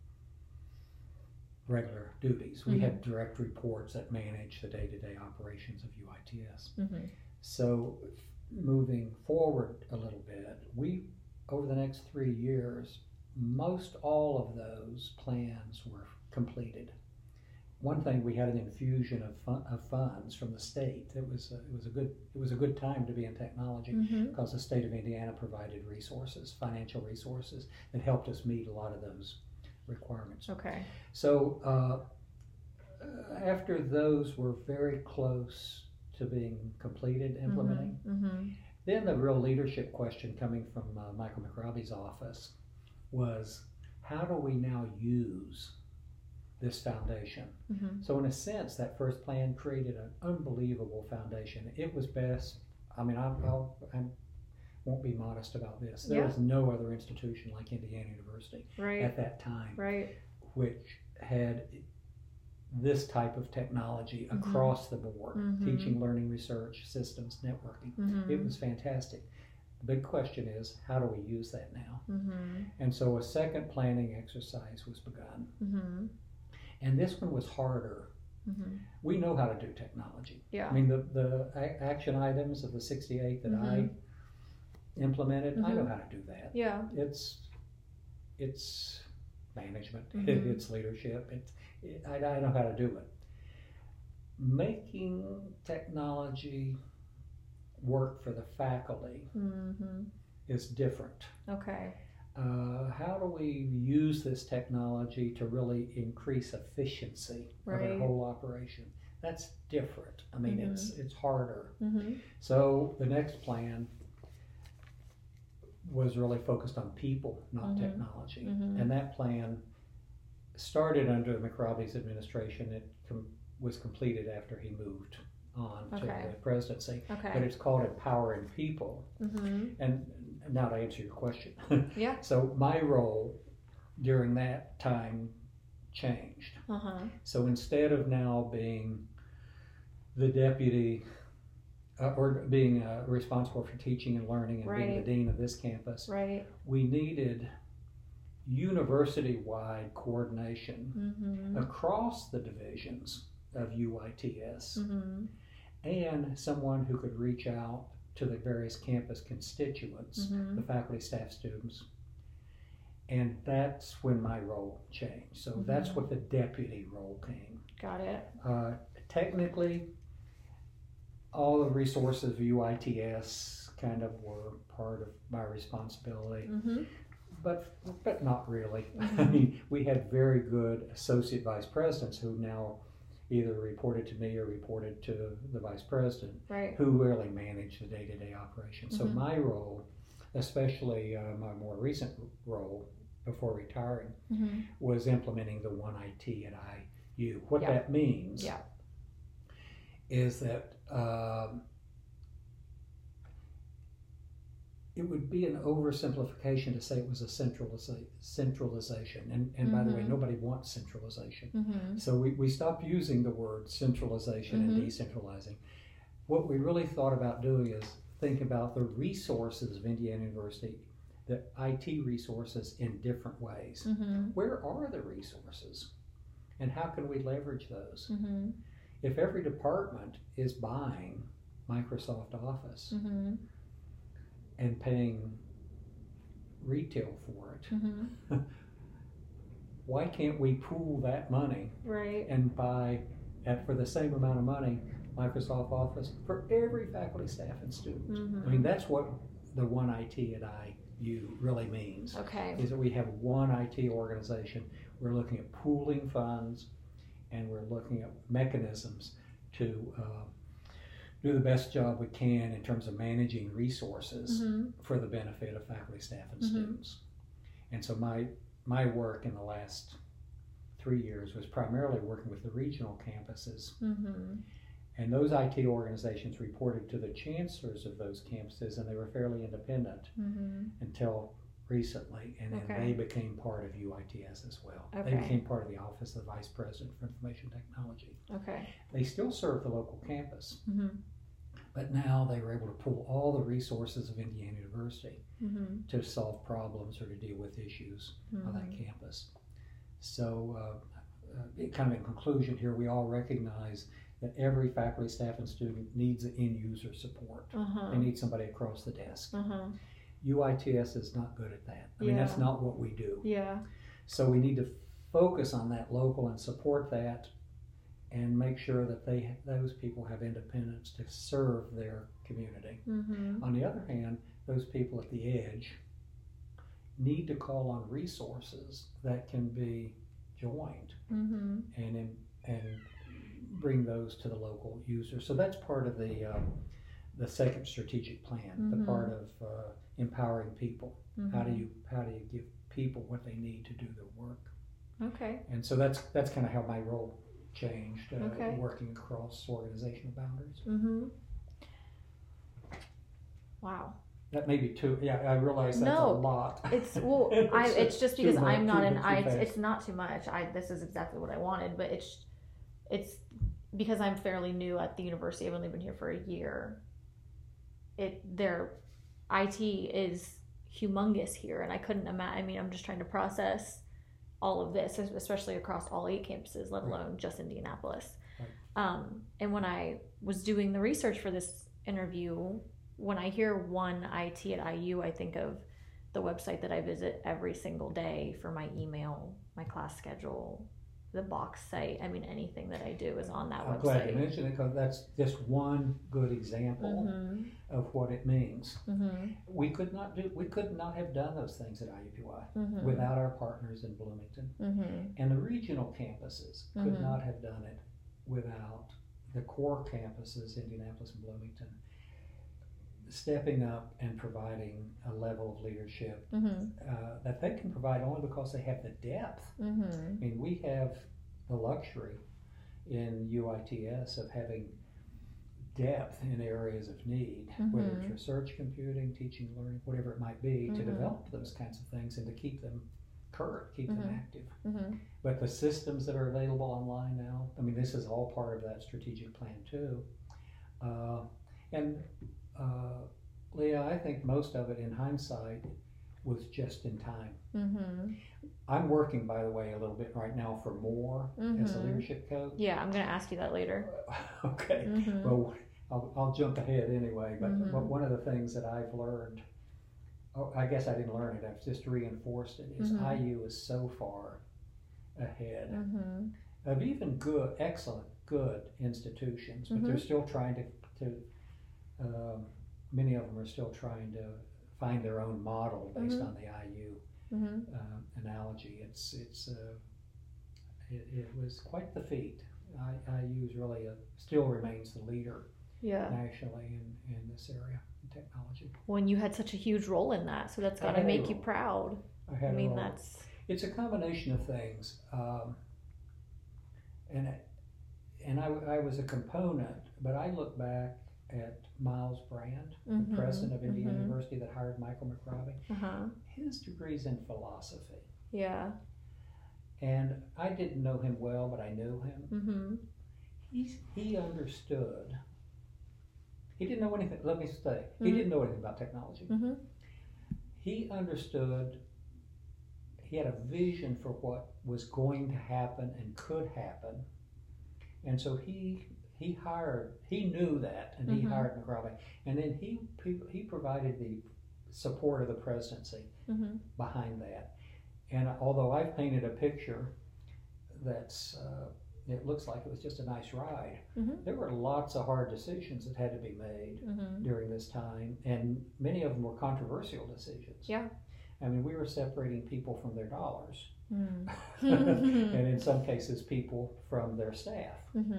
regular duties. We had direct reports that managed the day-to-day operations of UITS. Mhm. So moving forward a little bit, we, over the next 3 years, most all of those plans were completed. One thing, we had an infusion of funds from the state. It was a good time to be in technology because the state of Indiana provided resources, financial resources, that helped us meet a lot of those requirements. Okay. So after those were very close to being completed, implementing, then the real leadership question coming from Michael McRobbie's office was, how do we now use this foundation? So in a sense, that first plan created an unbelievable foundation. It was best. I mean, I won't be modest about this. There was no other institution like Indiana University at that time, which had this type of technology across the board, teaching, learning, research, systems, networking. It was fantastic. The big question is, how do we use that now? And so a second planning exercise was begun. And this one was harder. We know how to do technology. Yeah. I mean, the action items of the 68 that I implemented, I know how to do that. Yeah. It's management, it's leadership, I know how to do it. Making technology work for the faculty is different. Okay. How do we use this technology to really increase efficiency of our whole operation? That's different. I mean, it's harder. So the next plan was really focused on people, not technology. And that plan started under McRobbie's administration. It was completed after he moved on to the presidency. But it's called Empowering People. And now to answer your question. So my role during that time changed. So instead of now being the deputy or being responsible for teaching and learning and being the dean of this campus, we needed university-wide coordination across the divisions of UITS, and someone who could reach out to the various campus constituents, the faculty, staff, students. And that's when my role changed. So that's what the deputy role came. Got it. Technically, all the resources of UITS kind of were part of my responsibility, but not really. I mean, we had very good associate vice presidents who now either reported to me or reported to the vice president, who really managed the day-to-day operation. So my role especially my more recent role before retiring, was implementing the One IT at IU. What that means is that it would be an oversimplification to say it was a centralization. And by the way, nobody wants centralization. So we stopped using the word centralization and decentralizing. What we really thought about doing is think about the resources of Indiana University, the IT resources in different ways. Where are the resources? And how can we leverage those? If every department is buying Microsoft Office and paying retail for it, why can't we pool that money and buy, for the same amount of money, Microsoft Office for every faculty, staff, and student? I mean, that's what the One IT at IU really means. Is that we have one IT organization. We're looking at pooling funds, and we're looking at mechanisms to do the best job we can in terms of managing resources for the benefit of faculty, staff, and students. And so my work in the last 3 years was primarily working with the regional campuses. And those IT organizations reported to the chancellors of those campuses, and they were fairly independent until recently, and then they became part of UITS as well. They became part of the Office of the Vice President for Information Technology. They still serve the local campus, but now they were able to pull all the resources of Indiana University to solve problems or to deal with issues of that campus. So kind of in conclusion here, we all recognize that every faculty, staff, and student needs end user support. They need somebody across the desk. UITS is not good at that. I mean, that's not what we do. So we need to focus on that local and support that, and make sure that those people have independence to serve their community. On the other hand, those people at the edge need to call on resources that can be joined and bring those to the local users. So that's part of the second strategic plan, the part of empowering people. How do you give people what they need to do their work? And so that's kind of how my role changed, working across organizational boundaries. Wow. That may be too. Yeah, I realize that's a lot. It's it's just because I'm not an IT. It's not too much. This is exactly what I wanted, but it's because I'm fairly new at the university. I've only been here for a year. Their IT is humongous here, and I couldn't imagine. I mean, I'm just trying to process all of this, especially across all 8 campuses, let alone just Indianapolis. And when I was doing the research for this interview, when I hear One IT at IU, I think of the website that I visit every single day for my email, my class schedule, the box site. I mean, anything that I do is on that website. I'm glad you mentioned it, because that's just one good example of what it means. We could not have done those things at IUPUI without our partners in Bloomington, and the regional campuses could not have done it without the core campuses, Indianapolis and Bloomington, stepping up and providing a level of leadership that they can provide only because they have the depth. I mean, we have the luxury in UITS of having depth in areas of need, whether it's research computing, teaching, learning, whatever it might be, to develop those kinds of things and to keep them current, keep them active. But the systems that are available online now, I mean, this is all part of that strategic plan too. Leah, I think most of it in hindsight was just in time. I'm working, by the way, a little bit right now for Moore as a leadership coach. Yeah, I'm going to ask you that later. Okay. Well, I'll jump ahead anyway. But one of the things that I've learned, I guess I didn't learn it, I've just reinforced it, is IU is so far ahead of even good institutions, but they're still trying to many of them are still trying to find their own model based on the IU analogy. It was quite the feat. IU is really still remains the leader nationally in this area. in technology. When you had such a huge role in that, so that's got to make you proud. I mean, that's... It's a combination of things. And I was a component, but I look back at Miles Brand, the president of Indiana University that hired Michael McRobbie. His degree's in philosophy. Yeah. And I didn't know him well, but I knew him. He understood. He didn't know anything. Let me say, he didn't know anything about technology. He understood. He had a vision for what was going to happen and could happen. And so he knew that, and he hired McRobbie. And then he provided the support of the presidency behind that. And although I've painted a picture that's, it looks like it was just a nice ride, there were lots of hard decisions that had to be made during this time, and many of them were controversial decisions. Yeah. I mean, we were separating people from their dollars, and in some cases, people from their staff.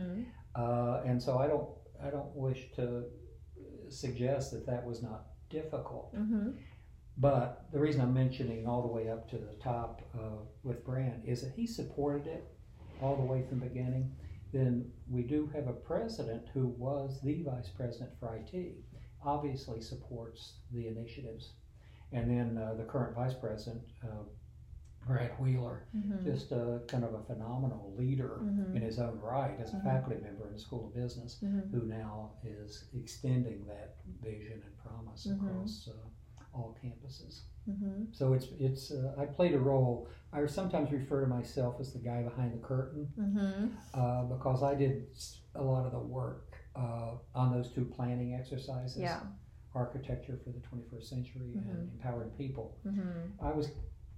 And so I don't wish to suggest that was not difficult. But the reason I'm mentioning all the way up to the top with Brand is that he supported it all the way from the beginning. Then we do have a president who was the vice president for IT, obviously supports the initiatives. And then the current vice president, Brad Wheeler, just kind of a phenomenal leader in his own right as a faculty member in the School of Business, who now is extending that vision and promise across all campuses. So it's I played a role. I sometimes refer to myself as the guy behind the curtain because I did a lot of the work on those two planning exercises. Yeah. Architecture for the 21st Century and Empowering People. I was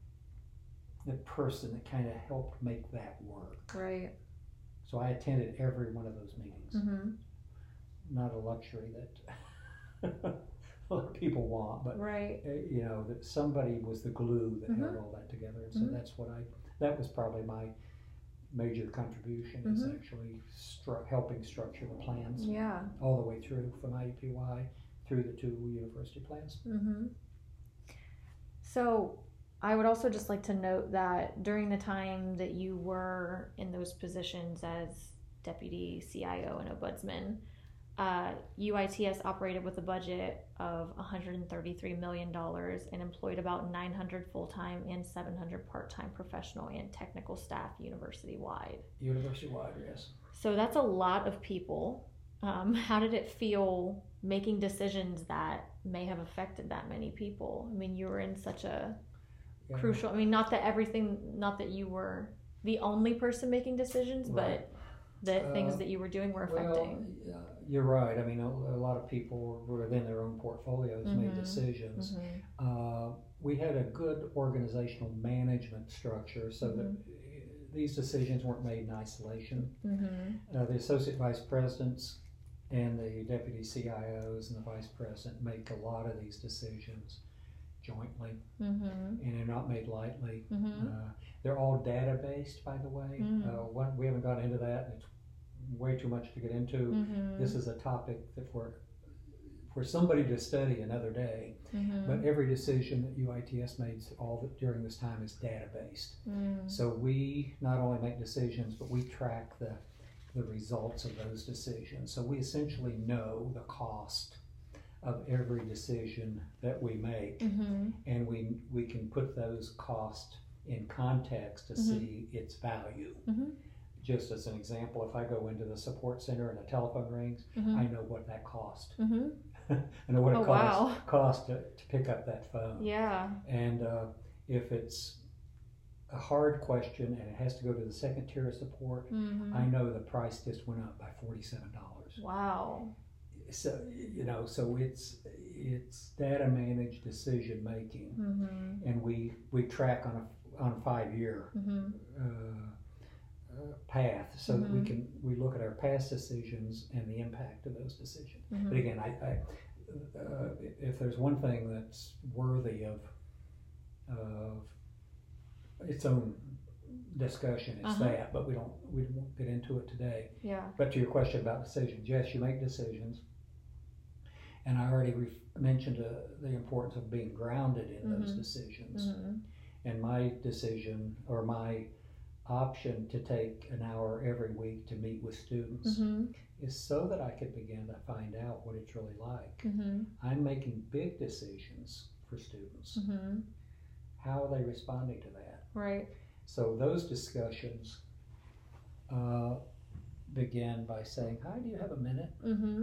the person that kind of helped make that work. Right. So I attended every one of those meetings. Not a luxury that a lot of people want, but you know, that somebody was the glue that held all that together. And so that's what that was probably my major contribution is actually helping structure the plans. Yeah. All the way through from IUPUI through the two university plans. So I would also just like to note that during the time that you were in those positions as deputy CIO and ombudsman, UITS operated with a budget of $133 million and employed about 900 full-time and 700 part-time professional and technical staff university-wide. University-wide, yes. So that's a lot of people. How did it feel making decisions that may have affected that many people? I mean, you were in such a crucial, I mean, not that you were the only person making decisions, but the things that you were doing were affecting. Well, you're right. I mean, a lot of people within their own portfolios made decisions. We had a good organizational management structure so that these decisions weren't made in isolation. The associate vice presidents and the deputy CIOs and the vice president make a lot of these decisions jointly, and they're not made lightly. They're all data-based, by the way. We haven't got into that. It's way too much to get into. This is a topic that for somebody to study another day. But every decision that UITS made during this time is data-based. So we not only make decisions, but we track the results of those decisions. So we essentially know the cost of every decision that we make, and we can put those costs in context to see its value. Just as an example, if I go into the support center and the telephone rings, I know what that cost. I know what it costs to pick up that phone. Yeah. And if it's a hard question and it has to go to the second tier of support, I know the price just went up by $47. Wow. So so it's data managed decision making, and we track on a 5-year path so that we look at our past decisions and the impact of those decisions. But again, I if there's one thing that's worthy of its own discussion, it's that. But we won't get into it today. Yeah. But to your question about decisions, yes, you make decisions, And I already mentioned the importance of being grounded in those decisions. And my decision, or my option to take an hour every week to meet with students is so that I could begin to find out what it's really like. I'm making big decisions for students. How are they responding to that? Right. So those discussions began by saying, "Hi, do you have a minute?"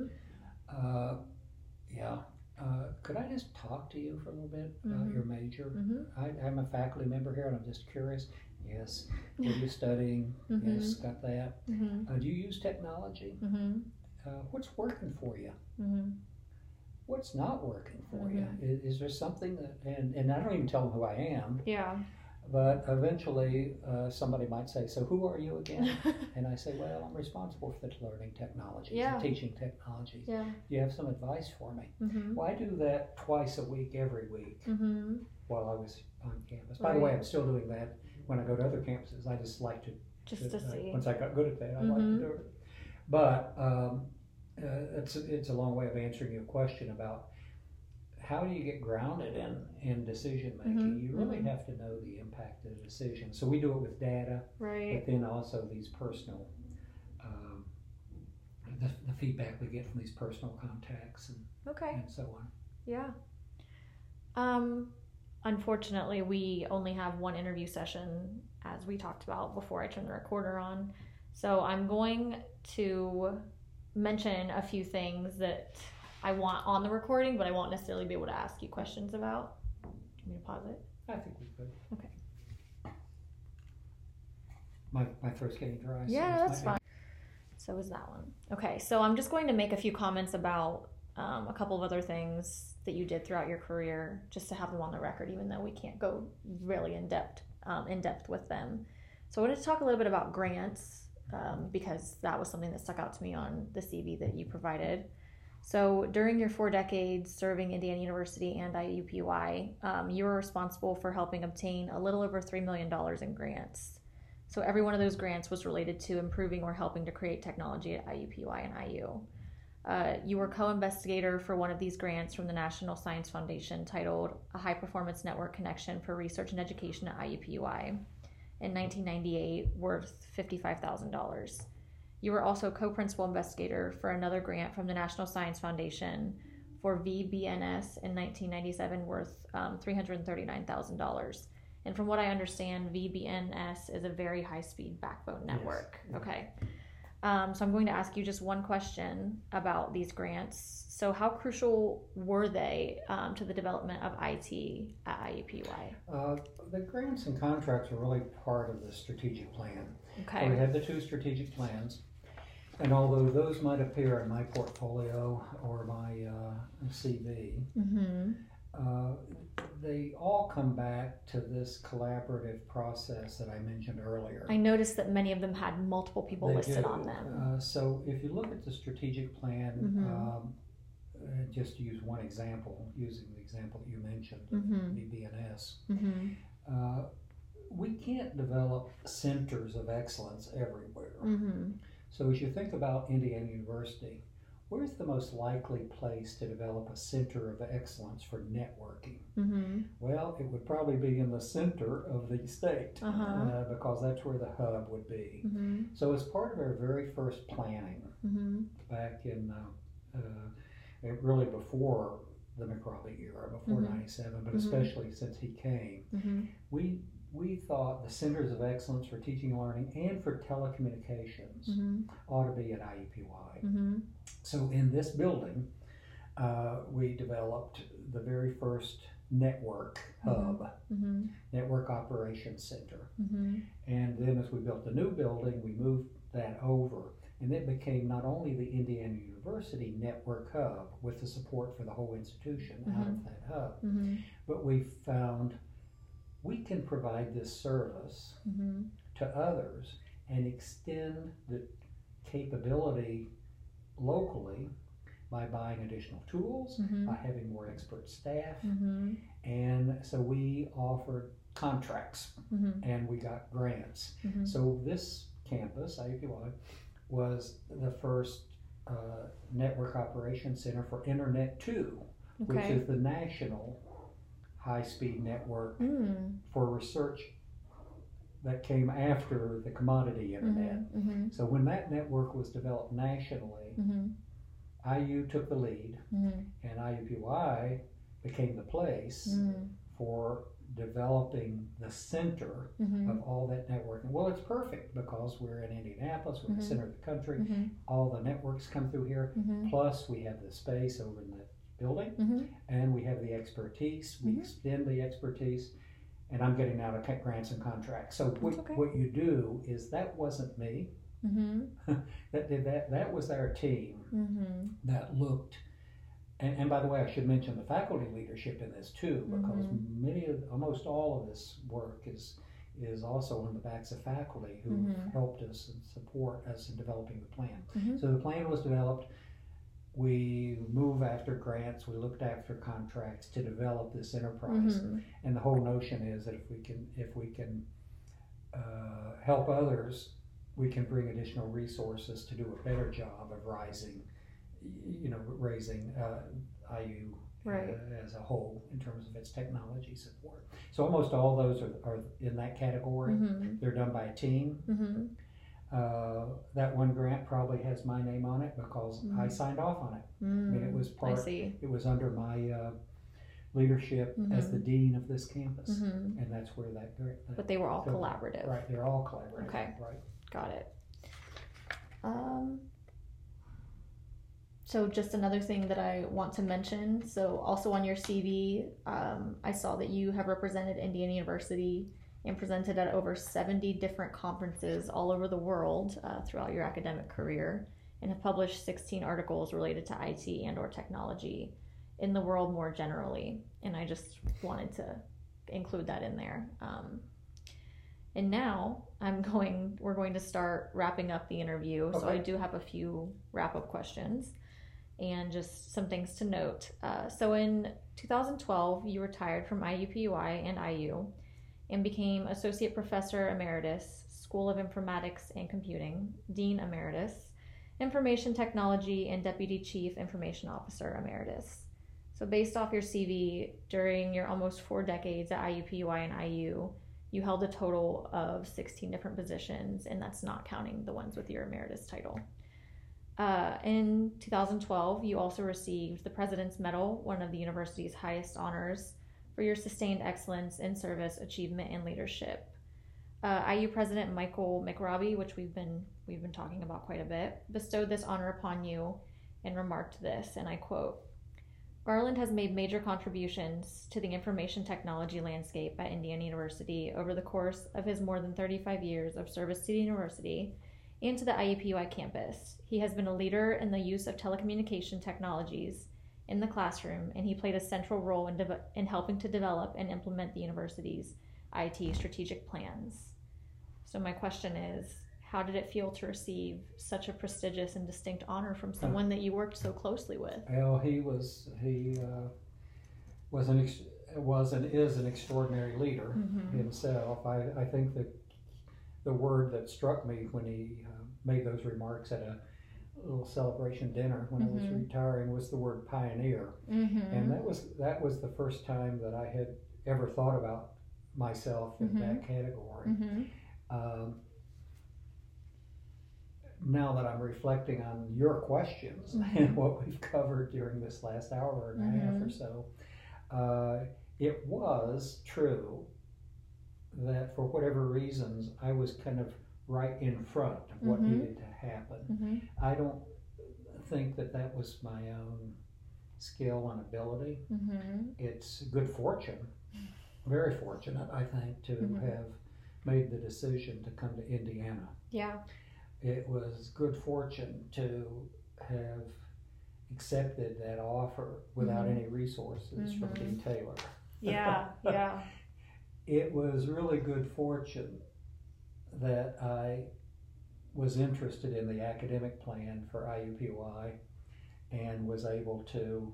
Yeah. Could I just talk to you for a little bit about your major? I'm a faculty member here and I'm just curious. Yes. What are you studying? Yes, got that. Do you use technology? What's working for you? What's not working for you? Is there something that, and I don't even tell them who I am. Yeah. But eventually somebody might say, "So who are you again?" And I say, "Well, I'm responsible for the learning technologies and teaching technologies. Yeah. Do you have some advice for me?" Well, I do that twice a week, every week while I was on campus. By the way, I'm still doing that when I go to other campuses. I just like to see. Once I got good at that, I like to do it. But it's a long way of answering your question about how do you get grounded in decision making. You really have to know the impact of the decision. So we do it with data, but then also these personal, the feedback we get from these personal contacts and so on. Yeah. Unfortunately, we only have one interview session, as we talked about before I turned the recorder on. So I'm going to mention a few things that I want on the recording, but I won't necessarily be able to ask you questions about. Do you want me to pause it? I think we could. Okay. My throat's getting dry. Yeah, that's fine. So is that one. Okay, so I'm just going to make a few comments about a couple of other things that you did throughout your career, just to have them on the record, even though we can't go really in depth with them. So I wanted to talk a little bit about grants, because that was something that stuck out to me on the CV that you provided. So during your 4 decades serving Indiana University and IUPUI, you were responsible for helping obtain a little over $3 million in grants. So every one of those grants was related to improving or helping to create technology at IUPUI and IU. You were co-investigator for one of these grants from the National Science Foundation titled A High Performance Network Connection for Research and Education at IUPUI in 1998, worth $55,000. You were also co-principal investigator for another grant from the National Science Foundation for VBNS in 1997, worth $339,000. And from what I understand, VBNS is a very high-speed backbone network. Yes. Okay. So I'm going to ask you just one question about these grants. So how crucial were they to the development of IT at IUPUI? The grants and contracts are really part of the strategic plan. Okay. So we have the 2 strategic plans. And although those might appear in my portfolio or my CV, they all come back to this collaborative process that I mentioned earlier. I noticed that many of them had multiple people listed on them. So if you look at the strategic plan, just to use one example, using the example that you mentioned, VBNS, we can't develop centers of excellence everywhere. So as you think about Indiana University, where's the most likely place to develop a center of excellence for networking? Well, it would probably be in the center of the state, because that's where the hub would be. So as part of our very first planning, back in really before the McRobbie era, before 97, but especially since he came, we thought the centers of excellence for teaching and learning and for telecommunications ought to be at IUPUI. So in this building, we developed the very first network hub, network operations center. And then as we built the new building, we moved that over, and it became not only the Indiana University network hub with the support for the whole institution out of that hub, but we found we can provide this service to others and extend the capability locally by buying additional tools, by having more expert staff. And so we offered contracts and we got grants. So this campus, IUPUI, was the first Network Operations Center for Internet 2, which Okay. is the national high-speed network for research that came after the commodity internet. So when that network was developed nationally, IU took the lead, and IUPUI became the place for developing the center of all that networking. Well, it's perfect because we're in Indianapolis, we're the center of the country. All the networks come through here. Plus, we have the space over in the building, and we have the expertise. We extend the expertise, and I'm getting out of grants and contracts. So what you do is, that wasn't me. That was our team that looked. And by the way, I should mention the faculty leadership in this too, because almost all of this work is also on the backs of faculty who helped us and support us in developing the plan. So the plan was developed. We move after grants. We looked after contracts to develop this enterprise. And the whole notion is that if we can help others, we can bring additional resources to do a better job of raising IU as a whole in terms of its technology support. So almost all those are in that category. They're done by a team. That one grant probably has my name on it because I signed off on it. I mean, it was it was under my leadership as the dean of this campus, and that's where that but they were all collaborative. Right, they're all collaborative. Okay, right. Got it. So just another thing that I want to mention, so also on your CV, I saw that you have represented Indiana University and presented at over 70 different conferences all over the world throughout your academic career, and have published 16 articles related to IT and or technology in the world more generally. And I just wanted to include that in there. And now we're going to start wrapping up the interview. Okay. So I do have a few wrap-up questions and just some things to note. So in 2012, you retired from IUPUI and IU and became Associate Professor Emeritus, School of Informatics and Computing, Dean Emeritus, Information Technology, and Deputy Chief Information Officer Emeritus. So based off your CV, during your almost 4 decades at IUPUI and IU, you held a total of 16 different positions, and that's not counting the ones with your emeritus title. In 2012, you also received the President's Medal, one of the university's highest honors, for your sustained excellence in service, achievement, and leadership. IU President Michael McRobbie, which we've been talking about quite a bit, bestowed this honor upon you and remarked this, and I quote, "Garland has made major contributions to the information technology landscape at Indiana University over the course of his more than 35 years of service to the university and to the IUPUI campus. He has been a leader in the use of telecommunication technologies in the classroom, and he played a central role in helping to develop and implement the university's IT strategic plans." So my question is, how did it feel to receive such a prestigious and distinct honor from someone that you worked so closely with? Well, he was and is an extraordinary leader himself. I think that the word that struck me when he made those remarks at a little celebration dinner when I was retiring was the word pioneer, and that was the first time that I had ever thought about myself in that category. Now that I'm reflecting on your questions and what we've covered during this last hour and a half or so, it was true that for whatever reasons I was kind of right in front of what needed to happen. I don't think that was my own skill and ability. It's good fortune, very fortunate, I think, to have made the decision to come to Indiana. Yeah. It was good fortune to have accepted that offer without any resources from Dean Taylor. Yeah. It was really good fortune that I was interested in the academic plan for IUPUI and was able to,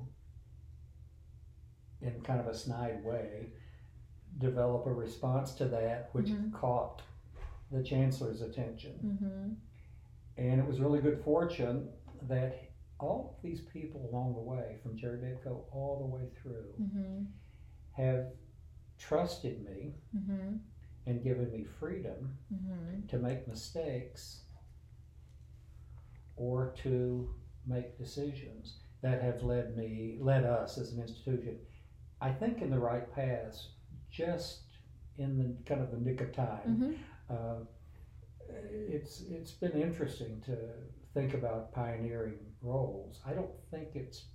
in kind of a snide way, develop a response to that which caught the chancellor's attention. And it was really good fortune that all of these people along the way, from Jerry Bedco all the way through, have trusted me and given me freedom to make mistakes or to make decisions that have led us as an institution, I think, in the right paths, just in the kind of the nick of time. It's been interesting to think about pioneering roles. I don't think it's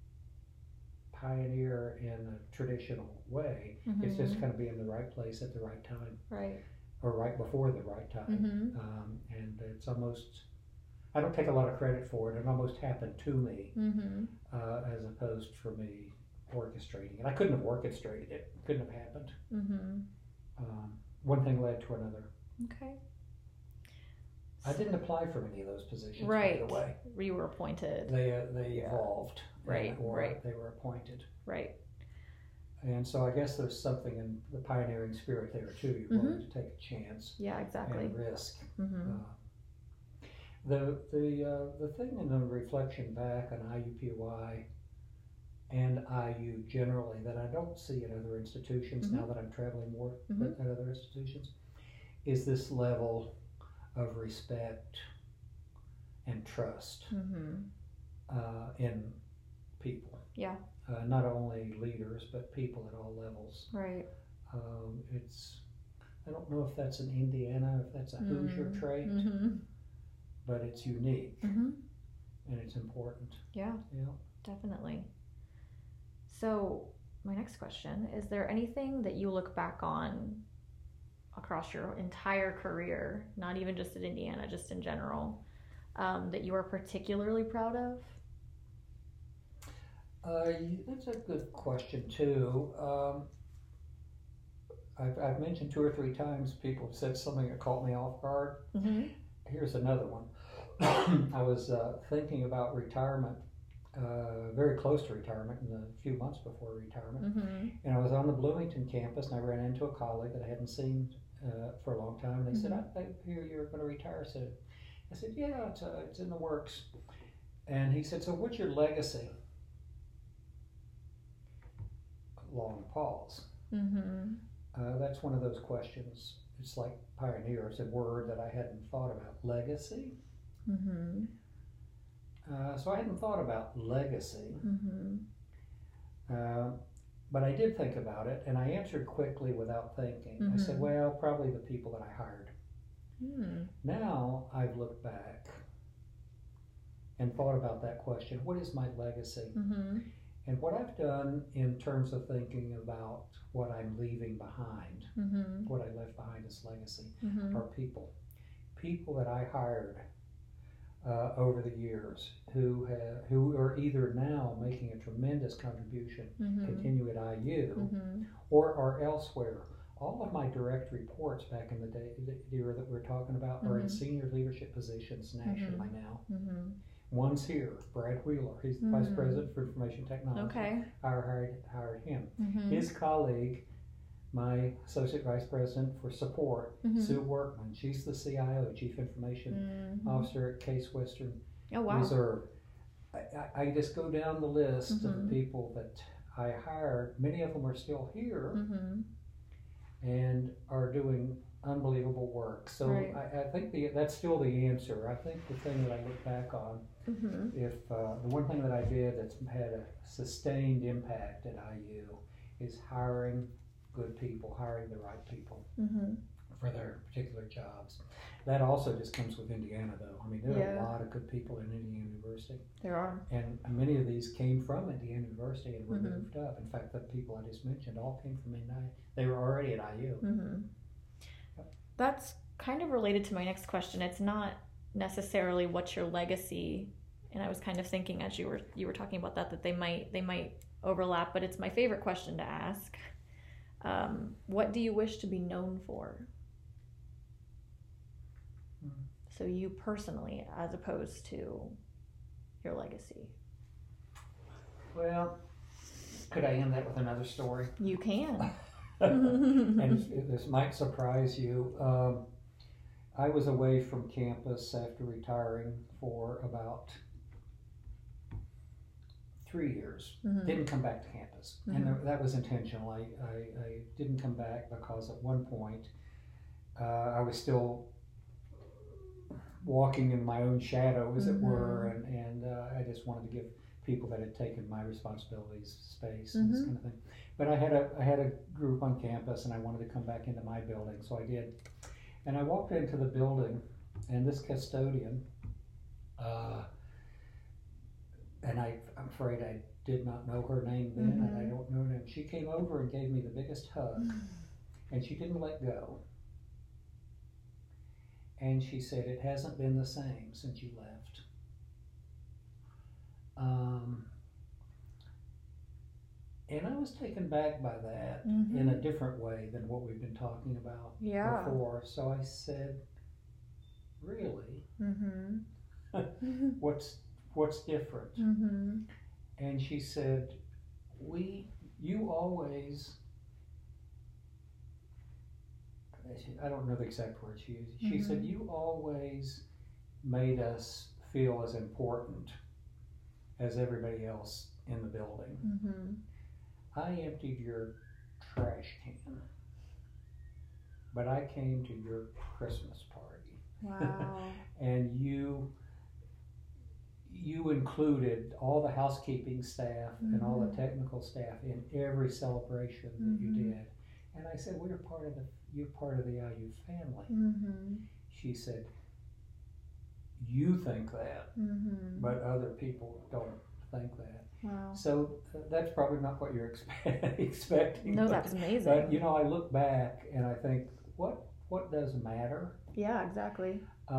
pioneer in a traditional way. It's just kind of be in the right place at the right time, or right before the right time. And it's almost, I don't take a lot of credit for it. It almost happened to me, as opposed for me orchestrating it. I couldn't have orchestrated it. It couldn't have happened. One thing led to another. Okay. I didn't apply for many of those positions right the way. You were appointed. They evolved. Right. They were appointed. Right. And so I guess there's something in the pioneering spirit there too. You're willing to take a chance. Yeah, exactly. And risk. The thing in the reflection back on IUPUI and IU generally that I don't see at other institutions now that I'm traveling more at other institutions is this level of respect and trust in people. Yeah. Not only leaders, but people at all levels. Right. I don't know if that's an Indiana, if that's a Hoosier trait, but it's unique and it's important. Yeah. Definitely. So my next question, is there anything that you look back on across your entire career, not even just at Indiana, just in general, that you are particularly proud of? That's a good question too. I've mentioned 2 or 3 times people have said something that caught me off guard. Here's another one. I was thinking about retirement, very close to retirement, in the few months before retirement, and I was on the Bloomington campus, and I ran into a colleague that I hadn't seen for a long time. And they said, "I hear you're going to retire soon." I said, "Yeah, it's in the works." And he said, "So what's your legacy?" Long pause. That's one of those questions. It's like pioneer. It's a word that I hadn't thought about. Legacy. So I hadn't thought about legacy. But I did think about it, and I answered quickly without thinking. I said, well, probably the people that I hired. Now I've looked back and thought about that question. What is my legacy? And what I've done in terms of thinking about what I'm leaving behind, what I left behind as legacy, are people. People that I hired over the years who are either now making a tremendous contribution, continue at IU, or are elsewhere. All of my direct reports back in the era that we're talking about are in senior leadership positions nationally now. One's here, Brad Wheeler. He's the Vice President for Information Technology. Okay. I hired him. His colleague, my Associate Vice President for Support, Sue Workman. She's the CIO, Chief Information Officer at Case Western Reserve. I just go down the list of the people that I hired. Many of them are still here and are doing unbelievable work. So I think that's still the answer. I think the thing that I look back on, if the one thing that I did that's had a sustained impact at IU is hiring good people, hiring the right people for their particular jobs. That also just comes with Indiana, though. I mean, there are a lot of good people in Indiana University. There are. And many of these came from Indiana University and were moved up. In fact, the people I just mentioned all came from Indiana. They were already at IU. That's kind of related to my next question. It's not necessarily what's your legacy, and I was kind of thinking as you were talking about that they might overlap, but it's my favorite question to ask. What do you wish to be known for? So you personally, as opposed to your legacy. Well, could I end that with another story? You can. And this might surprise you. I was away from campus after retiring for about 3 years. Mm-hmm. Didn't come back to campus, Mm-hmm. and that was intentional. I didn't come back because at one point I was still walking in my own shadow, as it were, and I just wanted to give people that had taken my responsibilities space and this kind of thing. But I had a group on campus, and I wanted to come back into my building, so I did. And I walked into the building, and this custodian, and I'm afraid I did not know her name then, and I don't know her name. She came over and gave me the biggest hug, and she didn't let go. And she said, "It hasn't been the same since you left." And I was taken back by that in a different way than what we've been talking about before. So I said, "Really? What's different?" And she said, "You always." I don't know the exact words she used. She said, "You always made us feel as important as everybody else in the building. I emptied your trash can, but I came to your Christmas party." Wow. And you included all the housekeeping staff and all the technical staff in every celebration that you did. And I said, "You're part of the IU family." She said, "You think that, but other people don't think that." Wow. So that's probably not what you're expecting. No, that's amazing. But I look back and I think, what does matter? Yeah, exactly.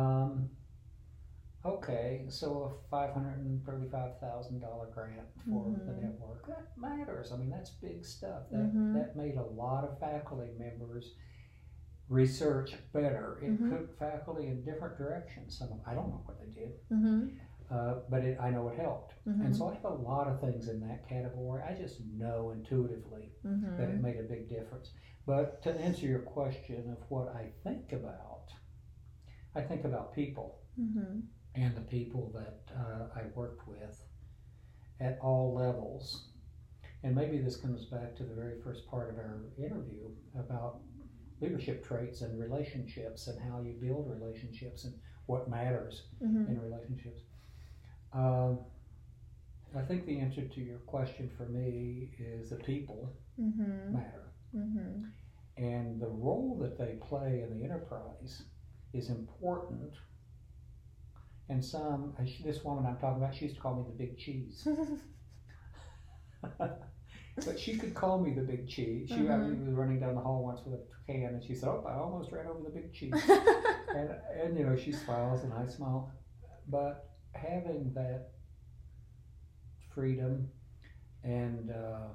Okay, so a $535,000 grant for the network, that matters. I mean, that's big stuff. That made a lot of faculty members research better. It took faculty in different directions. Some of them, I don't know what they did, but I know it helped. And so I have a lot of things in that category. I just know intuitively that it made a big difference. But to answer your question of what I think about people. And the people that I worked with at all levels. And maybe this comes back to the very first part of our interview about leadership traits and relationships and how you build relationships and what matters in relationships. I think the answer to your question for me is the people matter. And the role that they play in the enterprise is important. And this woman I'm talking about, she used to call me the big cheese. But she could call me the big cheese. She was running down the hall once with a can, and she said, "Oh, I almost ran over the big cheese." and she smiles and I smile. But having that freedom and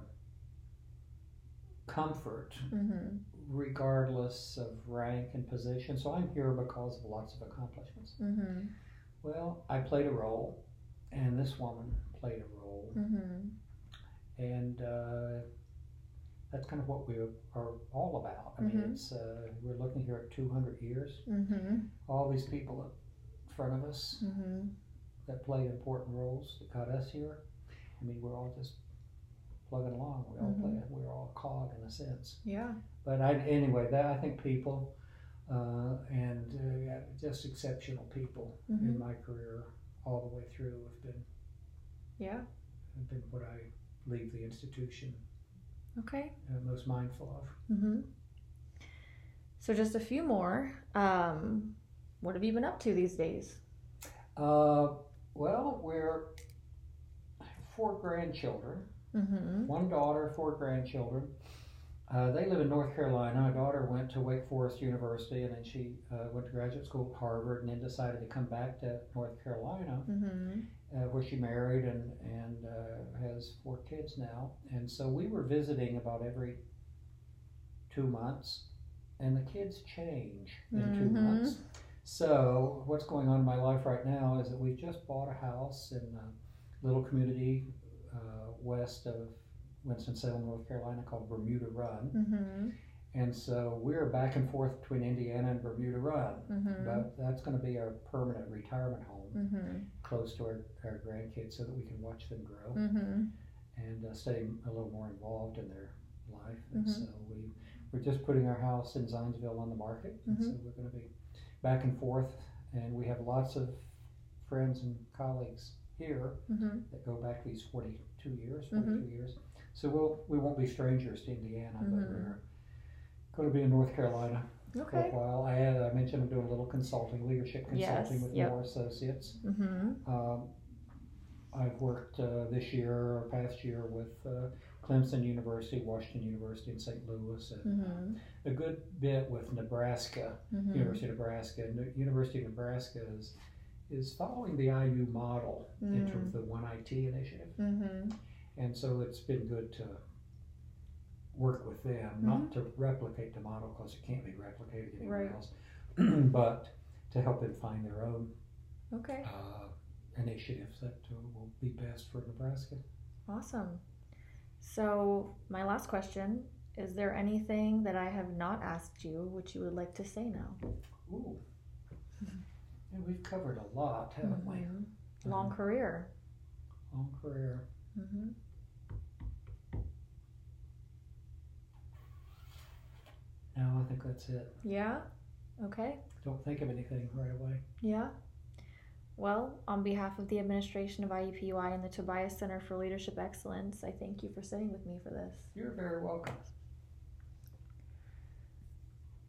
comfort, regardless of rank and position. So I'm here because of lots of accomplishments. Well, I played a role, and this woman played a role, and that's kind of what we are all about. I mean, it's we're looking here at 200 years. All these people in front of us that played important roles that got us here. I mean, we're all just plugging along. We're all a cog in a sense. Yeah. But anyway, I think people. And just exceptional people in my career all the way through have been what I leave the institution most mindful of. So just a few more. What have you been up to these days? Well, we're 4 grandchildren, 1 daughter, 4 grandchildren. They live in North Carolina. My daughter went to Wake Forest University, and then she went to graduate school at Harvard, and then decided to come back to North Carolina, where she married and has 4 kids now. And so we were visiting about every 2 months, and the kids change in 2 months. So what's going on in my life right now is that we've just bought a house in a little community west of Winston-Salem, North Carolina, called Bermuda Run. And so we're back and forth between Indiana and Bermuda Run. But that's going to be our permanent retirement home, close to our grandkids, so that we can watch them grow and stay a little more involved in their life. And so we're just putting our house in Zionsville on the market. And so we're going to be back and forth. And we have lots of friends and colleagues here that go back these 42 years. So we won't be strangers to Indiana, but we're going to be in North Carolina for a while. I mentioned I'm doing a little leadership consulting with Moore Associates. I've worked past year with Clemson University, Washington University, and St. Louis, and a good bit with Nebraska, University of Nebraska. And the University of Nebraska is following the IU model in terms of the One IT initiative. And so it's been good to work with them, not to replicate the model because it can't be replicated anywhere else, but to help them find their own initiatives that will be best for Nebraska. Awesome. So my last question, is there anything that I have not asked you which you would like to say now? Ooh. Yeah, we've covered a lot, haven't we? Long career. Long career. No, I think that's it. Yeah? Okay. Don't think of anything right away. Yeah? Well, on behalf of the administration of IUPUI and the Tobias Center for Leadership Excellence, I thank you for sitting with me for this. You're very welcome.